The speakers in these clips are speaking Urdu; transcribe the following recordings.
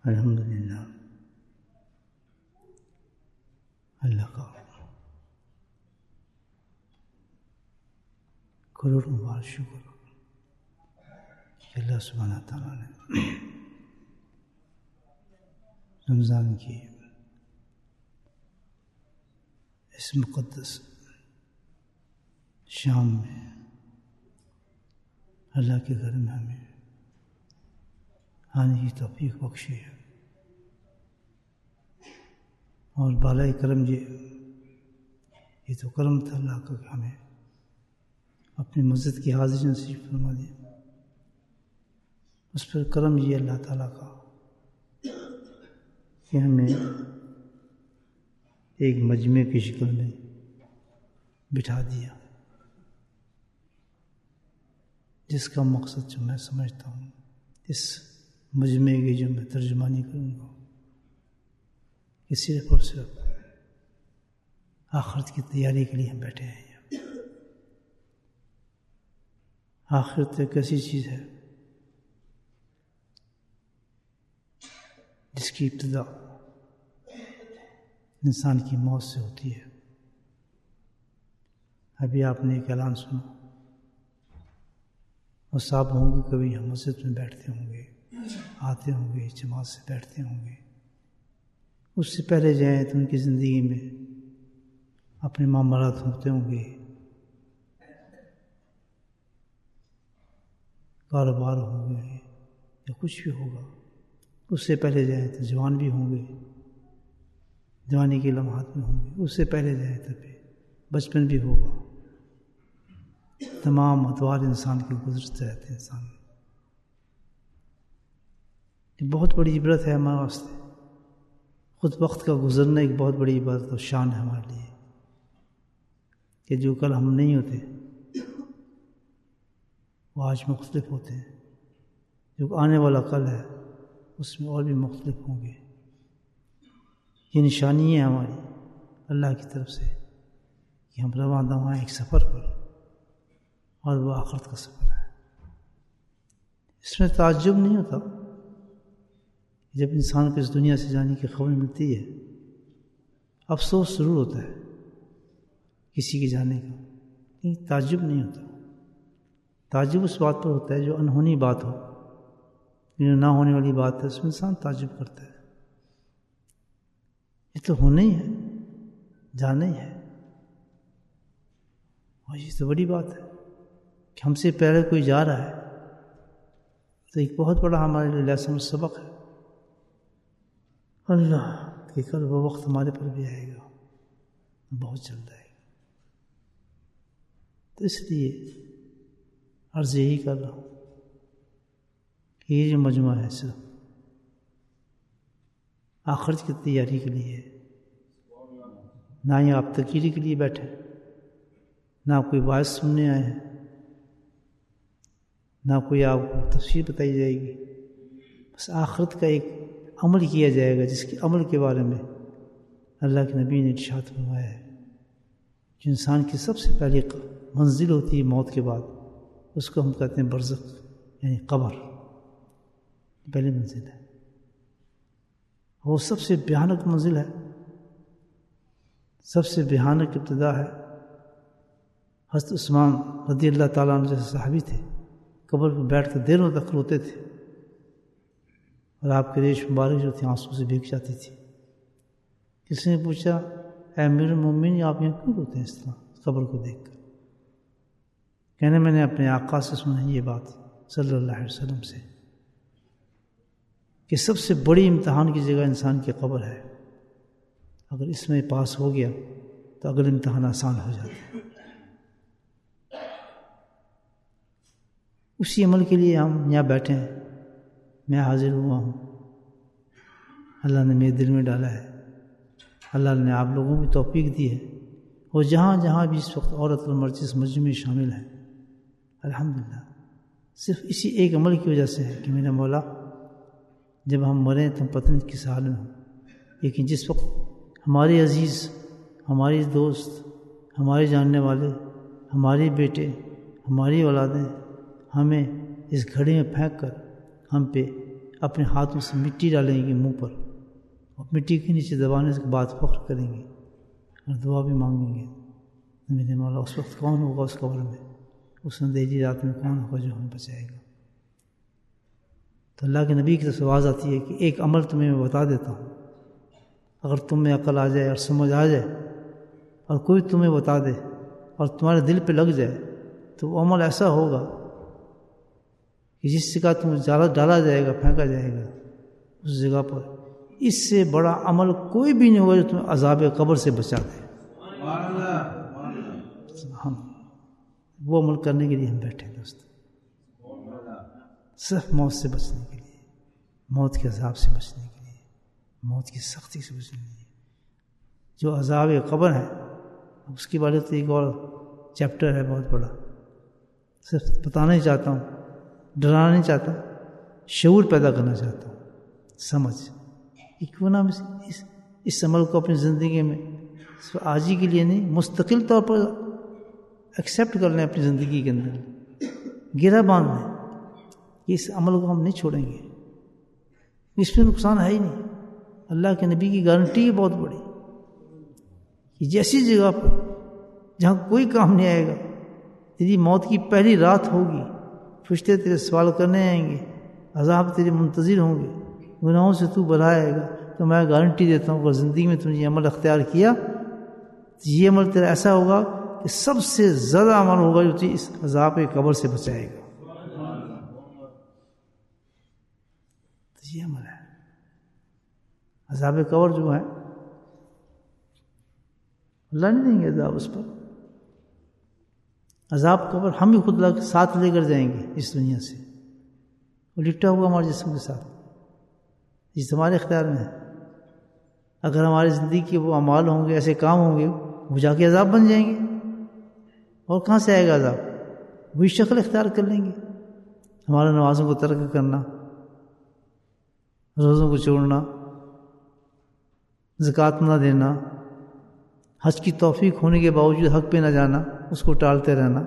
الحمدللہ اللہ کا کروڑوں بار شکر کہ اللہ سبحانہ تعالیٰ نے رمضان کی اس مقدس شام میں اللہ کے گھر میں ہمیں آنے کی توفیق بخشی ہے، اور بالائے کرم یہ تو کرم تھا اللہ کا کہ ہمیں اپنی مسجد کی حاضری نصیب فرما دی۔ اس پر کرم یہ اللہ تعالیٰ کا کہ ہمیں ایک مجمع کی شکل میں بٹھا دیا، جس کا مقصد جو میں سمجھتا ہوں اس مجمع کی جو میں ترجمانی کروں گا کہ صرف اور صرف آخرت کی تیاری کے لیے ہم بیٹھے ہیں۔ آخرت ایک ایسی چیز ہے جس کی ابتدا انسان کی موت سے ہوتی ہے۔ ابھی آپ نے ایک اعلان سنا، اور صاحب ہوں گے کبھی ہم مسجد میں بیٹھتے ہوں گے، آتے ہوں گے، جماعت سے بیٹھتے ہوں گے، اس سے پہلے جائیں تو ان کی زندگی میں اپنے معاملات ہوتے ہوں گے، کاروبار ہوں گے یا کچھ بھی ہوگا۔ اس سے پہلے جائیں تو جوان بھی ہوں گے، جوانی کے لمحات میں ہوں گے۔ اس سے پہلے جائیں تو پھر بچپن بھی ہوگا۔ تمام ادوار انسان کے گزرتے رہتے ہیں انسان۔ یہ بہت بڑی عبرت ہے ہمارے واسطے، خود وقت کا گزرنا ایک بہت بڑی عبرت اور شان ہے ہمارے لیے، کہ جو کل ہم نہیں ہوتے وہ آج مختلف ہوتے ہیں، جو آنے والا کل ہے اس میں اور بھی مختلف ہوں گے۔ یہ نشانی ہے ہماری اللہ کی طرف سے کہ ہم رواں دواں ایک سفر پر، اور وہ آخرت کا سفر ہے۔ اس میں تعجب نہیں ہوتا جب انسان کو اس دنیا سے جانے کی خبر ملتی ہے، افسوس ضرور ہوتا ہے کسی کے جانے کا، لیکن تعجب نہیں ہوتا۔ تعجب اس بات پر ہوتا ہے جو انہونی بات ہو، جو نہ ہونے والی بات ہے اس میں انسان تعجب کرتا ہے۔ یہ تو ہونا ہی ہے، جانا ہی ہے، اور یہ تو بڑی بات ہے کہ ہم سے پہلے کوئی جا رہا ہے، تو ایک بہت بڑا ہمارے لیے لیسن اور سبق ہے۔ اللہ کہ کل وہ وقت ہمارے پر بھی آئے گا، بہت جلد آئے گا۔ تو اس لیے عرض یہی کر رہا ہوں کہ یہ جو مجموعہ ہے صرف آخرت کی تیاری کے لیے، نہ ہی آپ تقریر کے لیے بیٹھے، نہ کوئی باعث سننے آئے ہیں، نہ کوئی آپ کو تفسیر بتائی جائے گی، بس آخرت کا ایک عمل کیا جائے گا، جس کے عمل کے بارے میں اللہ کے نبی نے ارشاد فرمایا ہے۔ جو انسان کی سب سے پہلی منزل ہوتی ہے موت کے بعد، اس کو ہم کہتے ہیں برزخ، یعنی قبر، پہلی منزل ہے۔ وہ سب سے بھیانک منزل ہے، سب سے بھیانک ابتدا ہے۔ حضرت عثمان رضی اللہ تعالیٰ عنہ جیسے صحابی تھے، قبر پر بیٹھ کر دیر تک روتے تھے، اور آپ کی ریش مبارک جو تھی آنسو سے بھیگ جاتی تھی۔ کسی نے پوچھا، اے امیر المومنین آپ یہاں کیوں روتے ہیں اس طرح قبر کو دیکھ کر؟ کہنے میں نے اپنے آقا سے سنا یہ بات صلی اللہ علیہ وسلم سے کہ سب سے بڑی امتحان کی جگہ انسان کی قبر ہے، اگر اس میں پاس ہو گیا تو اگلے امتحان آسان ہو جاتا ہے۔ اسی عمل کے لیے ہم یہاں بیٹھے ہیں، میں حاضر ہوا ہوں، اللہ نے میرے دل میں ڈالا ہے، اللہ نے آپ لوگوں کو توفیق دی ہے، اور جہاں جہاں بھی اس وقت عورت اور مرد اس مجمع میں شامل ہیں، الحمدللہ صرف اسی ایک عمل کی وجہ سے ہے کہ میرا مولا جب ہم مریں تو ہم پتہ نہیں کس حال میں ہوں، لیکن جس وقت ہمارے عزیز، ہمارے دوست، ہمارے جاننے والے، ہمارے بیٹے، ہماری اولادیں ہمیں اس گھڑی میں پھینک کر ہم پہ اپنے ہاتھوں سے مٹی ڈالیں گے منہ پر اور مٹی کے نیچے دبانے کے بعد فخر کریں گے اور دعا بھی مانگیں گے، میرے مولا اس وقت کون ہوگا اس قبر میں، اس اندھیری رات میں کون ہوگا جو ہمیں بچائے گا؟ تو اللہ کے نبی کی طرف سے آواز آتی ہے کہ ایک عمل تمہیں میں بتا دیتا ہوں، اگر تم میں عقل آ جائے اور سمجھ آ جائے اور کوئی تمہیں بتا دے اور تمہارے دل پہ لگ جائے تو وہ عمل ایسا ہوگا کہ جس جگہ تمہیں ڈالا جائے گا، پھینکا جائے گا اس جگہ پر، اس سے بڑا عمل کوئی بھی نہیں ہوگا جو تمہیں عذاب قبر سے بچا دے۔ ہم وہ عمل کرنے کے لیے ہم بیٹھے ہیں دوست، صرف موت سے بچنے کے لیے، موت کے عذاب سے بچنے کے لیے، موت کی سختی سے بچنے کے لیے۔ جو عذاب قبر ہے اس کے بارے تو ایک اور چیپٹر ہے بہت بڑا، صرف بتانا ہی چاہتا ہوں، ڈرانا نہیں چاہتا، شعور پیدا کرنا چاہتا ہوں، سمجھ کہ کیوں نہ اس عمل کو اپنی زندگی میں صرف آج ہی کے لیے نہیں، مستقل طور پر ایکسیپٹ کر لیں، اپنی زندگی کے اندر گرہ باندھ لیں کہ اس عمل کو ہم نہیں چھوڑیں گے، اس میں نقصان ہے ہی نہیں۔ اللہ کے نبی کی گارنٹی ہے بہت بڑی کہ جیسی جگہ پر جہاں کوئی کام نہیں آئے گا، تیری موت کی پہلی رات ہوگی، فرشتے تیرے سوال کرنے آئیں گے، عذاب تیرے منتظر ہوں گے، گناہوں سے تو بھرائے گا، تو میں گارنٹی دیتا ہوں اگر زندگی میں تم نے یہ عمل اختیار کیا تو یہ عمل تیرا ایسا ہوگا کہ سب سے زیادہ عمل ہوگا جو تجھے اس عذاب قبر سے بچائے گا۔ تو یہ عمل ہے عذاب قبر جو ہے، اللہ نہیں دیں گے عذاب اس پر، عذاب قبر ہم ہی خود ساتھ لے کر جائیں گے اس دنیا سے، وہ لپٹا ہوا ہمارے جسم کے ساتھ، جس ہمارے اختیار میں ہے۔ اگر ہماری زندگی کے وہ اعمال ہوں گے، ایسے کام ہوں گے، وہ جا کے عذاب بن جائیں گے، اور کہاں سے آئے گا عذاب؟ وہی شکل اختیار کر لیں گے، ہمارے نمازوں کو ترک کرنا، روزوں کو چھوڑنا، زکوٰۃ نہ دینا، حج کی توفیق ہونے کے باوجود حق پہ نہ جانا، اس کو ٹالتے رہنا،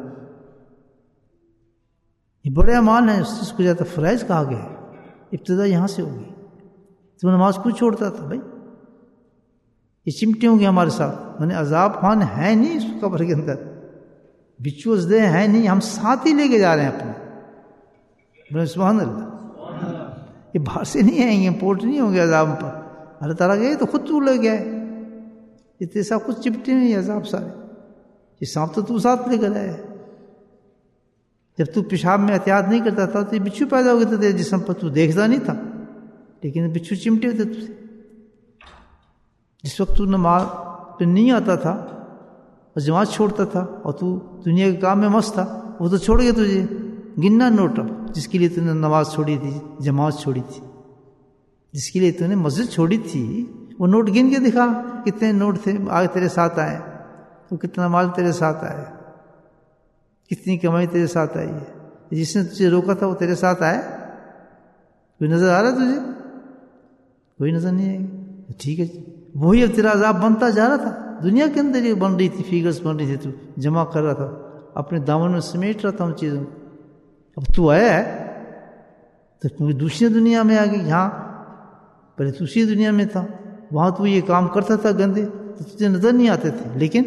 یہ بڑے اعمال ہیں، اس کو زیادہ فرائض کہا گیا ہے۔ ابتدا یہاں سے ہوگی، تو نماز کیوں چھوڑتا تھا بھائی؟ یہ چمٹے ہوں گے ہمارے ساتھ، میں نے عذاب خان ہے نہیں اس قبر کے اندر، بچو ازدے ہیں نہیں، ہم ساتھ ہی لے کے جا رہے ہیں اپنے، سبحان اللہ، یہ باہر سے نہیں آئیں گے، امپورٹ نہیں ہوں گے عذاب پر، اللہ تعالیٰ گئے تو خود تو لے گیا ہے، اتنے سب کچھ چپٹے نہیں عذاب سارے، یہ سانپ تو ساتھ لے کر آیا ہے۔ جب تو پیشاب میں احتیاط نہیں کرتا تھا تو یہ بچھو پیدا ہو گئے تھے جسم پر، تو دیکھتا نہیں تھا، لیکن بچھو چمٹے ہوتے تجھے۔ جس وقت تو نماز پہ نہیں آتا تھا اور جماعت چھوڑتا تھا اور تو دنیا کے کام میں مست تھا، وہ تو چھوڑ گیا تجھے، گننا نوٹ اب جس کے لیے تو نے نماز چھوڑی تھی، جماعت چھوڑی تھی، جس کے لیے تو نے مسجد چھوڑی تھی، وہ نوٹ گن کے دکھا کتنے نوٹ تھے آگے تیرے ساتھ آئے، تو کتنا مال تیرے ساتھ آیا، کتنی کمائی تیرے ساتھ آئی ہے، جس نے تجھے روکا تھا وہ تیرے ساتھ آیا، کوئی نظر آ رہا ہے تجھے؟ کوئی نظر نہیں آئے گا، ٹھیک ہے، وہی اب تیرا عذاب بنتا جا رہا تھا، دنیا کے اندر یہ بن رہی تھی، فیگرز بن رہی تھی، تو جمع کر رہا تھا، اپنے دامن میں سمیٹ رہا تھا ان چیزوں کو، اب تو آیا ہے تو کیونکہ دوسری دنیا میں آ گئی، یہاں پہلے دوسری دنیا میں تھا، وہاں تو یہ کام کرتا تھا گندے، تو تجھے نظر نہیں آتے تھے، لیکن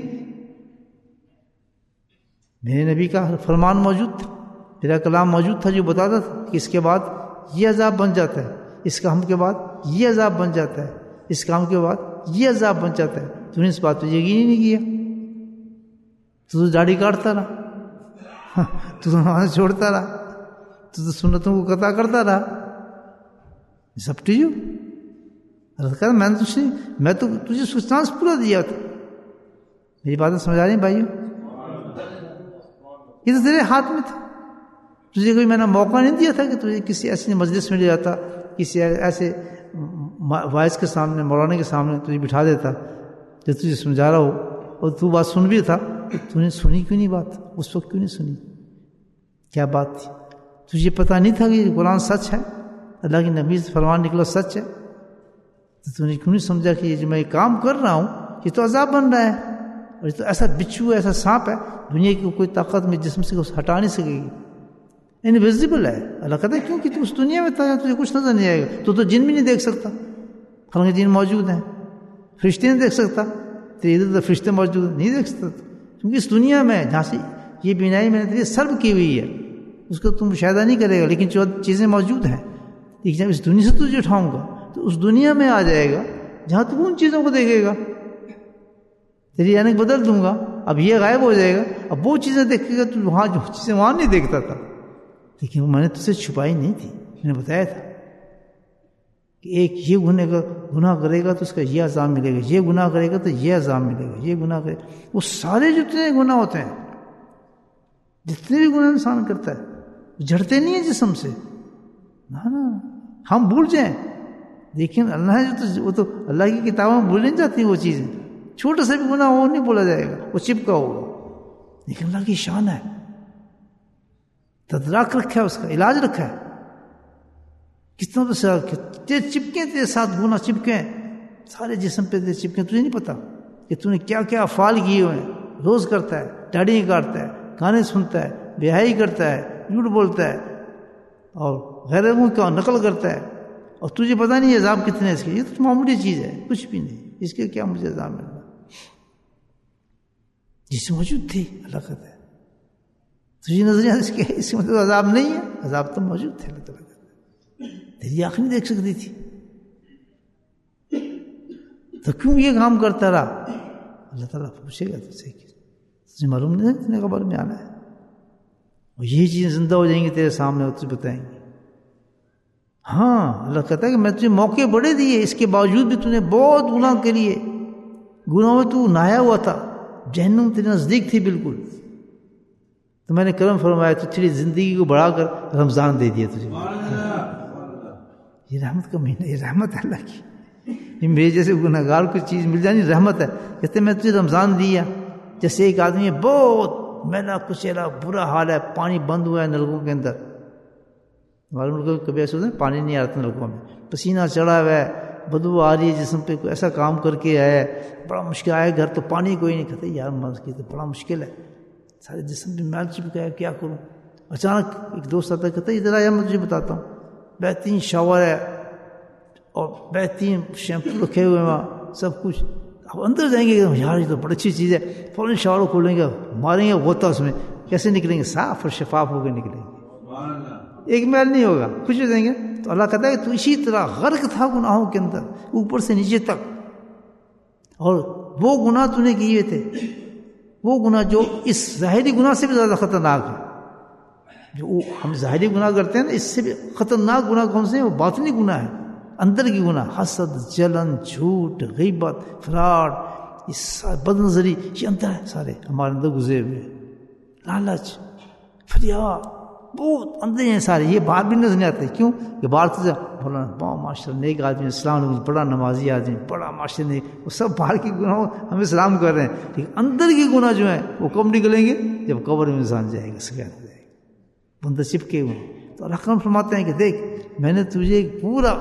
میرے نبی کا فرمان موجود تھا، میرا کلام موجود تھا جو بتاتا تھا کہ اس کے بعد یہ عذاب بن جاتا ہے، اس کام کے بعد یہ عذاب بن جاتا ہے، اس کام کے بعد یہ عذاب بن جاتا ہے، تو نے اس بات پہ یقین ہی نہیں کیا، تو داڑھی کاٹتا رہا، تو نماز چھوڑتا رہا، تو سنتوں کو قطع کرتا رہا، سب ٹھیک میں تو تجھے سبسٹانس پورا دیا تھا، میری باتیں سمجھ آ رہی ہیں بھائیو؟ یہ تو تیرے ہاتھ میں تھا، تجھے کوئی میں نے موقع نہیں دیا تھا کہ تجھے کسی ایسی مجلس میں لے جاتا، کسی ایسے وائس کے سامنے، مولانا کے سامنے تجھے بٹھا دیتا جو تجھے سمجھا رہا ہو، اور تو بات سن بھی تھا، تو نے سنی کیوں نہیں بات؟ اس وقت کیوں نہیں سنی؟ کیا بات تھی؟ تجھے پتہ نہیں تھا کہ یہ قرآن سچ ہے، اللہ کی نبی سے فرمان نکلا سچ ہے، تو نے کیوں نہیں سمجھا کہ یہ جو میں یہ کام کر رہا ہوں یہ تو عذاب بن رہا ہے، اور یہ تو ایسا بچھو ہے، ایسا سانپ ہے، دنیا کی کوئی طاقت میں جسم سے ہٹا نہیں سکے گی، انویزیبل ہے. اللہ کہتا ہے کیونکہ تو اس دنیا میں تھا تجھے کچھ نظر نہیں آئے گا. تو جن بھی نہیں دیکھ سکتا، حالانکہ جن موجود ہیں. فرشتے نہیں دیکھ سکتا، تیرے ادھر فرشتے موجود ہیں، نہیں دیکھ سکتا کیونکہ اس دنیا میں جہاں سے یہ بینائی میں نے تیری سرو کی ہوئی ہے اس کو تم مشاہدہ نہیں کرے گا، لیکن جو چیزیں موجود ہیں لیکن جب اس دنیا سے تجھے اٹھاؤں گا تو اس دنیا میں آ جائے گا جہاں تم ان چیزوں کو دیکھے گا. تیری عینک بدل دوں گا، اب یہ غائب ہو جائے گا، اب وہ چیزیں دیکھے گا تو وہاں جو چیزیں وہاں نہیں دیکھتا تھا. لیکن میں نے تجھ سے چھپائی نہیں تھی، میں نے بتایا تھا کہ ایک یہ گناہ کرے گا تو اس کا یہ عذاب ملے گا، یہ گناہ کرے گا تو یہ عذاب ملے گا، یہ گناہ کرے گا. وہ سارے جتنے گناہ ہوتے ہیں، جتنے بھی گناہ انسان کرتا ہے جھڑتے نہیں ہیں جسم سے. نا ہم بھول جائیں، لیکن اللہ وہ تو اللہ کی کتابوں میں بھول نہیں جاتی وہ چیزیں. چھوٹا سا بھی گناہ وہ نہیں بولا جائے گا، وہ چپکا ہوگا. لیکن اللہ کی شان ہے، تدراک رکھا ہے، اس کا علاج رکھا ہے. کتنا تو چپکے تیرے ساتھ گناہ چپکے سارے جسم پہ تیرے چپکے، تجھے نہیں پتا کہ تو نے کیا کیا افعال کیے ہوئے ہیں. روز کرتا ہے، داڑھی کاٹتا ہے، گانے سنتا ہے، بیاہی کرتا ہے، جھوٹ بولتا ہے اور غیروں کا نقل کرتا ہے، اور تجھے پتا نہیں عذاب کتنے ہیں اس کے. یہ تو معمولی چیز ہے، کچھ بھی نہیں، اس کے کیا مجھے عذاب مل رہا. جس سے موجود تھی اللہ کہتا ہے تجھے نظریہ اس کے مطلب عذاب نہیں ہے، عذاب تو موجود تھے. اللہ تعالیٰ کہتا ہے تیری آنکھ نہیں دیکھ سکتی تھی تو کیوں یہ کام کرتا رہا. اللہ تعالیٰ پوچھے گا تجھ سے کہ تجھے معلوم نہیں ہے کتنے قبر میں آنا ہے، اور یہ چیزیں زندہ ہو جائیں گی تیرے سامنے اور تجھے بتائیں گے. ہاں اللہ کہتا ہے کہ میں تجھے موقع بڑے دیے، اس کے باوجود بھی تو نے بہت گناہ کے لیے گناہوں میں تو نہایا ہوا تھا، جہنم تیرے نزدیک تھی بالکل. تو میں نے کرم فرمایا تو تیری زندگی کو بڑھا کر رمضان دے دیا تجھے. یہ رحمت کا مہینہ، یہ رحمت ہے اللہ کی. میرے جیسے گناہ گار کو چیز مل جانی رحمت ہے. کہتے میں تجھے رمضان دیا. جیسے ایک آدمی ہے بہت میلا کچیلا برا حال ہے، پانی بند ہوا ہے نلکوں کے اندر. ہمارے ملک کبھی ایسے ہوتا ہے پانی نہیں آتا نلکوں میں، پسینہ چڑھا ہوا ہے، بدبو آ رہی ہے جسم پہ، کوئی ایسا کام کر کے آیا ہے، بڑا مشکل آیا گھر تو پانی کوئی نہیں. کہتے یار مرض کی تو بڑا مشکل ہے، سارے جسم پہ میل چپکا ہے، کیا کروں. اچانک ایک دوست آتا ہے، کہتا ہے ادھر آیا میں تجھے بتاتا ہوں، بہترین شاور ہے اور بہترین شیمپو رکھے ہوئے وہاں سب کچھ. اب اندر جائیں گے یار یہ تو بڑی اچھی چیز ہے، فوراً شاور کھولیں گے، ماریں گے غوطہ اس میں، کیسے نکلیں گے؟ صاف اور شفاف ہو کے نکلیں گے، ایک میل نہیں ہوگا، خوش ہو جائیں گے. تو اللہ کہتا ہے کہ تو اسی طرح غرق تھا گناہوں کے اندر اوپر سے نیچے تک، اور وہ گناہ تو نے کیے تھے، وہ گناہ جو اس ظاہری گناہ سے بھی زیادہ خطرناک ہے. جو ہم ظاہری گناہ کرتے ہیں نا، اس سے بھی خطرناک گناہ کون سے ہیں؟ وہ باطنی گناہ ہے، اندر کی گناہ، حسد، جلن، جھوٹ، غیبت، فراڈ، یہ بد نظری، یہ اندر ہے سارے ہمارے اندر گزرے ہوئے. لالچ، فریاد، بہت اندر ہیں سارے، یہ باہر بھی نظر نہیں آتے. کیوں کہ باہر سے بولا بہت ماشاء اللہ نیک آدمی، اسلام علیکم، بڑا نمازی آدمی، بڑا ماشاء اللہ، وہ سب باہر کی گناہ ہمیں سلام کر رہے ہیں، لیکن اندر کی گناہ جو ہیں وہ کب نکلیں گے؟ جب قبر میں انسان جائے گا، سکھا جائے گا، بندہ چپکے ہوئے. تو اللہ کرم فرماتے ہیں کہ دیکھ میں نے تجھے ایک پورا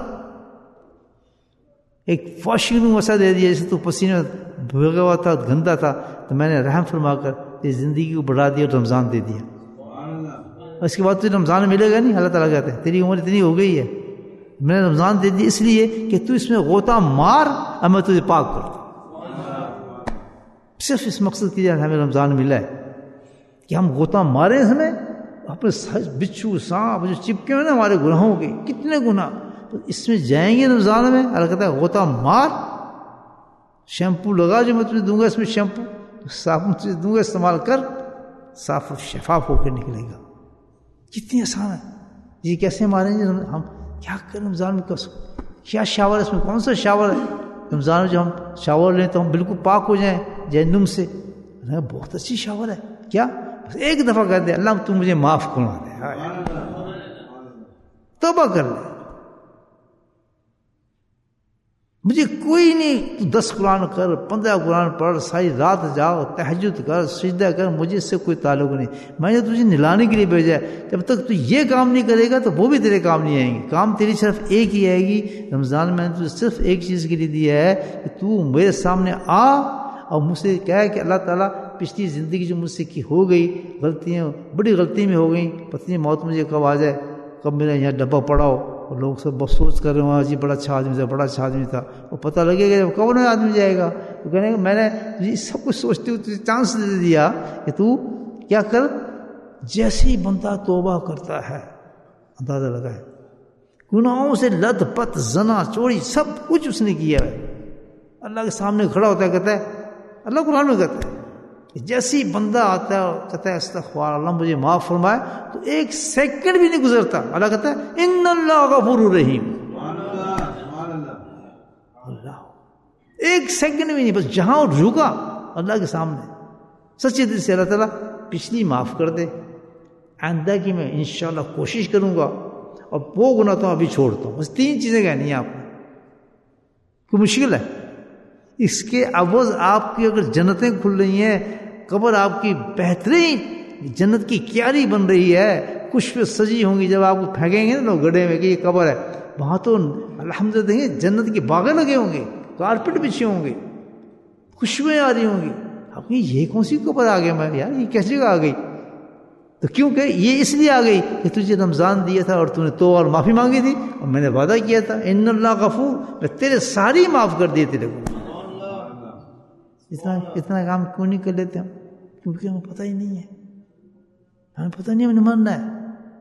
ایک فاشنگ وسا دے دیا، جیسے تو پسینے میں بھگا ہوا تھا، گندا تھا، تو میں نے رحم فرما کر تیری زندگی کو بڑھا دیا اور رمضان دے دیا. اس کے بعد تجھے رمضان ملے گا نہیں. اللہ تعالیٰ کہتے ہیں تیری عمر اتنی ہو گئی ہے، میں نے رمضان دے دی اس لیے کہ تو اس میں غوطہ مار اور میں تجھے پاک کر دوں. صرف اس مقصد کے لیے ہمیں رمضان ملا ہے کہ ہم غوطہ ماریں، اس میں اپنے بچھو سانپ جو چپکے ہوئے نا ہمارے گناہوں کے، کتنے گناہ، تو اس میں جائیں گے رمضان میں. اللہ کہتا ہے غوطہ مار، شیمپو لگا جو میں تجھے دوں گا، اس میں شیمپو صابن تجھے دوں گا، استعمال کر، صاف و شفاف ہو کے نکلے گا. کتنی آسان ہے. یہ کیسے ماریں گے ہم؟ کیا کریں رمضان میں؟ کیا شاور ہے اس میں؟ کون سا شاور ہے رمضان میں جو ہم شاور لیں تو ہم بالکل پاک ہو جائیں جہنم سے؟ بہت اچھی شاور ہے. کیا بس ایک دفعہ کر دے اللہ تو مجھے معاف کروا دے، توبہ کر لے، مجھے کوئی نہیں، تو 10 قرآن کر، 15 قرآن پڑھ، ساری رات جاؤ، تہجد کر، سجدہ کر، مجھے اس سے کوئی تعلق نہیں. میں نے تجھے نلانے کے لیے بھیجا ہے. جب تک تو یہ کام نہیں کرے گا تو وہ بھی تیرے کام نہیں آئیں گے. کام تیری صرف ایک ہی آئے گی. رمضان میں نے تجھے صرف ایک چیز کے لیے دیا ہے کہ تو میرے سامنے آ اور مجھ سے کہے کہ اللہ تعالیٰ پچھلی زندگی جو مجھ سے کی ہو گئی غلطیاں، بڑی غلطی میں ہو گئیں، پتہ نہیں موت مجھے کب آ جائے، کب میرا یہاں ڈبہ پڑا ہو اور لوگ سب بس سوچ کر رہے ہوں جی بڑا اچھا آدمی تھا، بڑا اچھا آدمی تھا، اور پتہ لگے گا جب کون آدمی جائے گا تو کہنے گا میں نے یہ سب کچھ سوچتے ہوئے تجھے چانس دے دیا کہ تو کیا کر، جیسے ہی بندہ توبہ کرتا ہے، اندازہ لگا ہے گناہوں سے لت پت زنا چوری سب کچھ اس نے کیا ہے، اللہ کے سامنے کھڑا ہوتا ہے، کہتا ہے اللہ قرآن میں کہتا ہے کہ جیسے ہی بندہ آتا ہے اور کہتا ہے استغفار اللہ مجھے معاف فرمائے، تو ایک سیکنڈ بھی نہیں گزرتا، اللہ کہتا ہے ان اللہ غفور رحیم، اللہ ایک سیکنڈ بھی نہیں، بس جہاں جھکا اللہ کے سامنے سچے دل سے اللہ تعالیٰ پچھلی معاف کر دے، آئندہ کی میں انشاءاللہ کوشش کروں گا اور وہ گناہ تو ابھی چھوڑتا ہوں، بس 3 چیزیں کہنی ہیں آپ نے، کوئی مشکل ہے؟ اس کے عوض آپ کی اگر جنتیں کھل رہی ہیں، قبر آپ کی بہترین جنت کی کیاری بن رہی ہے، کچھ پہ سجی ہوں گی، جب آپ کو پھینکیں گے نا لوگ گڑھے میں کہ یہ قبر ہے، وہاں تو الحمدللہ دیں گے جنت کے باغیں لگے ہوں گے، کارپٹ بچھے ہوں گے، خوشبوئیں آ رہی ہوں گی، آپ یہ کون سی قبر آ گیا، میں یار یہ کیسی جگہ آ گئی؟ تو کیونکہ یہ اس لیے آ گئی کہ تجھے رمضان دیا تھا اور تو نے توبہ اور معافی مانگی تھی، اور میں نے وعدہ کیا تھا ان اللہ غفور، میں تیرے ساری معاف کر دیے تیرے کو۔ اتنا کام کیوں نہیں کر لیتے ہم؟ کیونکہ ہمیں پتہ ہی نہیں ہے، ہمیں پتہ نہیں، ہم نے ماننا ہے۔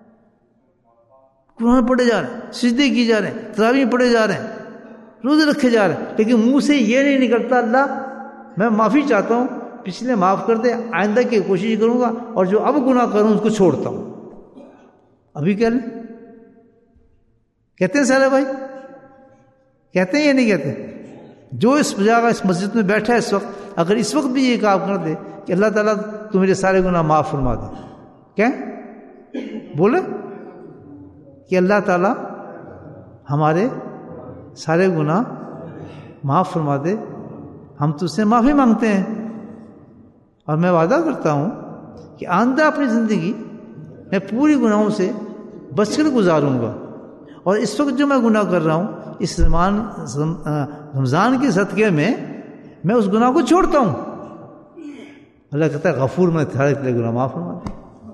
قرآن پڑھے جا رہے ہیں، سجدے کی جا رہے ہیں، تراویح پڑھے جا رہے ہیں، روزے رکھے جا رہے ہیں، لیکن منہ سے یہ نہیں نکلتا اللہ میں معافی چاہتا ہوں، پچھلے معاف کر دے، آئندہ کی کوشش کروں گا، اور جو اب گناہ کروں اس کو چھوڑتا ہوں۔ ابھی کہہ لیں، کہتے ہیں سارے بھائی، کہتے ہیں یا نہیں کہتے؟ جو اس جگہ اس مسجد میں بیٹھا ہے اس وقت، اگر اس وقت بھی یہ کام کر دے کہ اللہ تعالیٰ تو میرے سارے گناہ معاف فرما دے، کیا بولے کہ اللہ تعالیٰ ہمارے سارے گناہ معاف فرما دے، ہم تو اس سے معافی مانگتے ہیں، اور میں وعدہ کرتا ہوں کہ آئندہ اپنی زندگی میں پوری گناہوں سے بچ کر گزاروں گا، اور اس وقت جو میں گناہ کر رہا ہوں اس رمضان کے صدقے میں اس گناہ کو چھوڑتا ہوں۔ اللہ کہتا ہے غفور، میں تھوڑے گناہ معاف فرما دے۔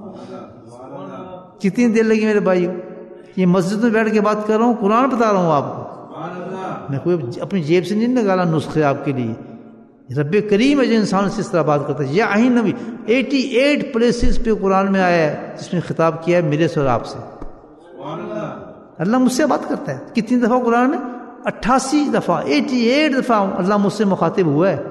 کتنی دیر لگی میرے بھائیو؟ یہ مسجد میں بیٹھ کے بات کر رہا ہوں، قرآن بتا رہا ہوں آپ کو، میں کوئی اپنی جیب سے نہیں نکالا نسخے آپ کے لیے۔ رب کریم ہے جو انسان سے اس طرح بات کرتا ہے۔ یا آئین نبی 88 پلیسز پہ قرآن میں آیا ہے جس میں خطاب کیا ہے میرے سے اور آپ سے۔ اللہ مجھ سے بات کرتا ہے، کتنی دفعہ قرآن میں؟ 88 دفعہ، 88 دفعہ اللہ مجھ سے مخاطب ہوا ہے،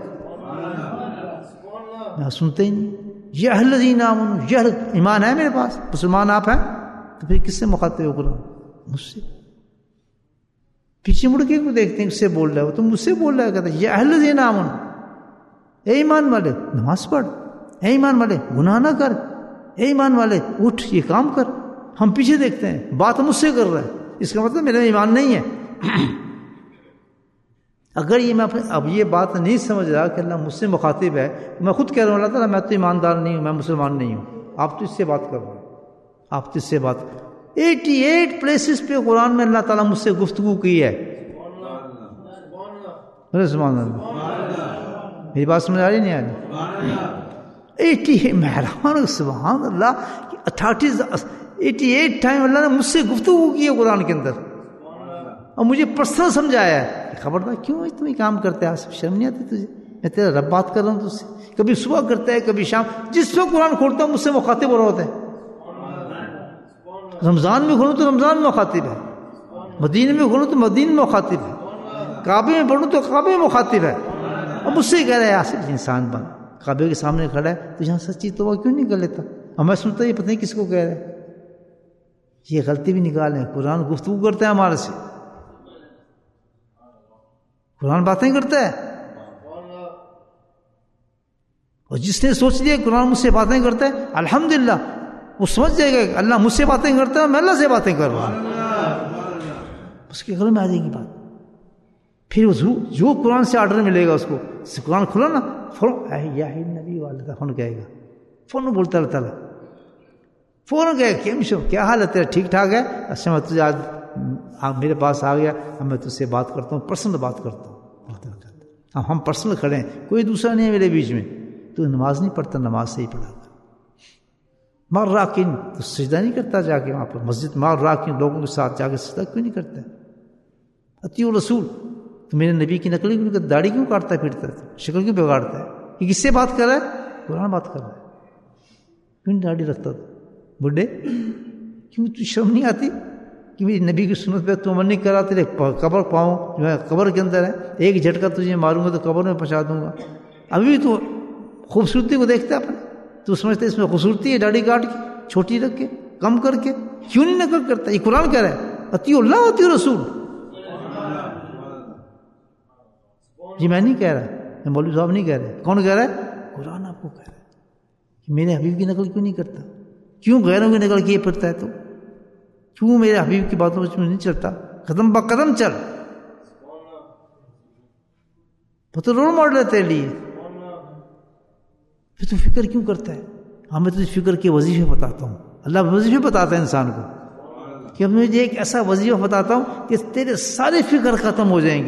میں سنتے ہی نہیں۔ یا الذین آمنوا، یہ ایمان ہے میرے پاس، مسلمان آپ ہیں، تو پھر کس سے مخاطب ہو قرآن؟ مجھ سے۔ پیچھے مڑ کے دیکھتے ہیں کس سے بول رہا ہے، وہ تو مجھ سے بول رہا ہے، کہتا ہے یا الذین آمنوا، اے ایمان والے نماز پڑھ، اے ایمان والے گناہ نہ کر، اے ایمان والے اٹھ یہ کام کر۔ ہم پیچھے دیکھتے ہیں، بات مجھ سے کر رہا ہے، اس کا مطلب میرا ایمان نہیں ہے۔ اگر یہ میں اب یہ بات نہیں سمجھ رہا کہ اللہ مجھ سے مخاطب ہے، میں خود کہہ رہا ہوں اللہ تعالیٰ میں تو ایماندار نہیں ہوں، میں مسلمان نہیں ہوں، آپ تو اس سے بات کر رہے ہیں، آپ تو اس سے بات 88 پلیسز پہ قرآن میں اللہ تعالیٰ مجھ سے گفتگو کی ہے۔ سبحان اللہ، میری بات سمجھ آ رہی نہیں آ رہی؟ 88 مہربان، سبحان اللہ، 88 ٹائم اللہ نے مجھ سے گفتگو کی ہے قرآن کے اندر، اور مجھے پرسنل سمجھایا ہے کہ خبردار کیوں تم یہ کام کرتے ہیں، شرم نہیں آتی تجھے؟ میں تیرا رب بات کر رہا ہوں تجھ سے، کبھی صبح کرتا ہے کبھی شام، جس وقت قرآن کھولتا ہوں مجھ سے مخاطب ہو رہا ہوتا ہے۔ رمضان میں کھولوں تو رمضان میں مخاطب ہے، مدینے میں کھولوں تو مدینے میں مخاطب ہے، کعبے میں پڑھوں تو کعبے میں مخاطب ہے، اور مجھ سے کہہ رہا ہے آصف انسان بن، کعبے کے سامنے کھڑا ہے تو یہاں سچی توبہ کیوں نہیں کر لیتا؟ اور میں سنتا یہ پتہ نہیں کس کو کہہ رہا ہے، یہ غلطی بھی نکالیں، قرآن گفتگو کرتا ہے ہمارے سے، قرآن باتیں کرتا ہے، اور جس نے سوچ لیا قرآن مجھ سے باتیں کرتا ہے الحمدللہ وہ سمجھ جائے گا کہ اللہ مجھ سے باتیں کرتا ہے، میں اللہ سے باتیں کر رہا ہوں، اس کے گھر میں آ جائے گی بات۔ پھر جو قرآن سے آرڈر ملے گا اس کو، قرآن کھلا نا فوراً یا نبی والا فون کہے گا، فون بولتا اللہ تعالیٰ، فوراً کہے کیا حال ہے تیرا، ٹھیک ٹھاک ہے، اچھا میں تجھے آج میرے پاس آ گیا، اب میں تجھ سے بات کرتا ہوں، پرسنل بات کرتا ہوں، ہم پرسنل کھڑے ہیں، کوئی دوسرا نہیں ہے میرے بیچ میں، تو نماز نہیں پڑھتا نماز صحیح پڑھا کر. مار راکن تو سجدہ نہیں کرتا جا کے وہاں پر مسجد مار راکن لوگوں کے ساتھ جا کے سجدہ کیوں نہیں کرتا؟ اطیعوا رسول. تو میرے نبی کی نقل کیوں کرتا؟ داڑھی کیوں کاٹتا ہے پھرتا ہے؟ شکل کیوں بگاڑتا ہے؟ یہ کس سے بات کر رہا ہے؟ قرآن بات کر رہا ہے. کیوں داڑھی رکھتا تھا بڈھے؟ کیوں تجھے شرم نہیں آتی کہ میری نبی کی سنت پہ تو عمل نہیں کرا؟ تیرے قبر پاؤں جو ہے قبر کے اندر ہے، ایک جھٹکا تجھے ماروں گا تو قبر میں پہنچا دوں گا. ابھی بھی تو خوبصورتی کو دیکھتا ہے اپنے، تو سمجھتے اس میں خوبصورتی ہے داڑھی کاٹ کے چھوٹی رکھ کے کم کر کے؟ کیوں نہیں نقل کرتا؟ یہ قرآن کہہ رہا ہے اطیعوا اللہ اطیعوا رسول. جی میں نہیں کہہ رہا، میں مولوی صاحب نہیں کہہ رہے. کون کہہ رہا ہے؟ قرآن آپ کو کہہ رہا ہے کہ میرے حبیب کی نقل کیوں نہیں کرتا؟ کیوں غیروں کی نقل کیے پھرتا ہے؟ تو کیوں میرے حبیب کی باتوں میں نہیں چلتا؟ قدم با قدم چل. وہ تو رول ماڈل ہے تیرے لیے. پھر تو فکر کیوں کرتا ہے؟ ہاں میں تجھے فکر کے وظیفے بتاتا ہوں. اللہ وظیفے بتاتا ہے انسان کو کہ اب مجھے ایک ایسا وظیفہ بتاتا ہوں کہ تیرے سارے فکر ختم ہو جائیں گی.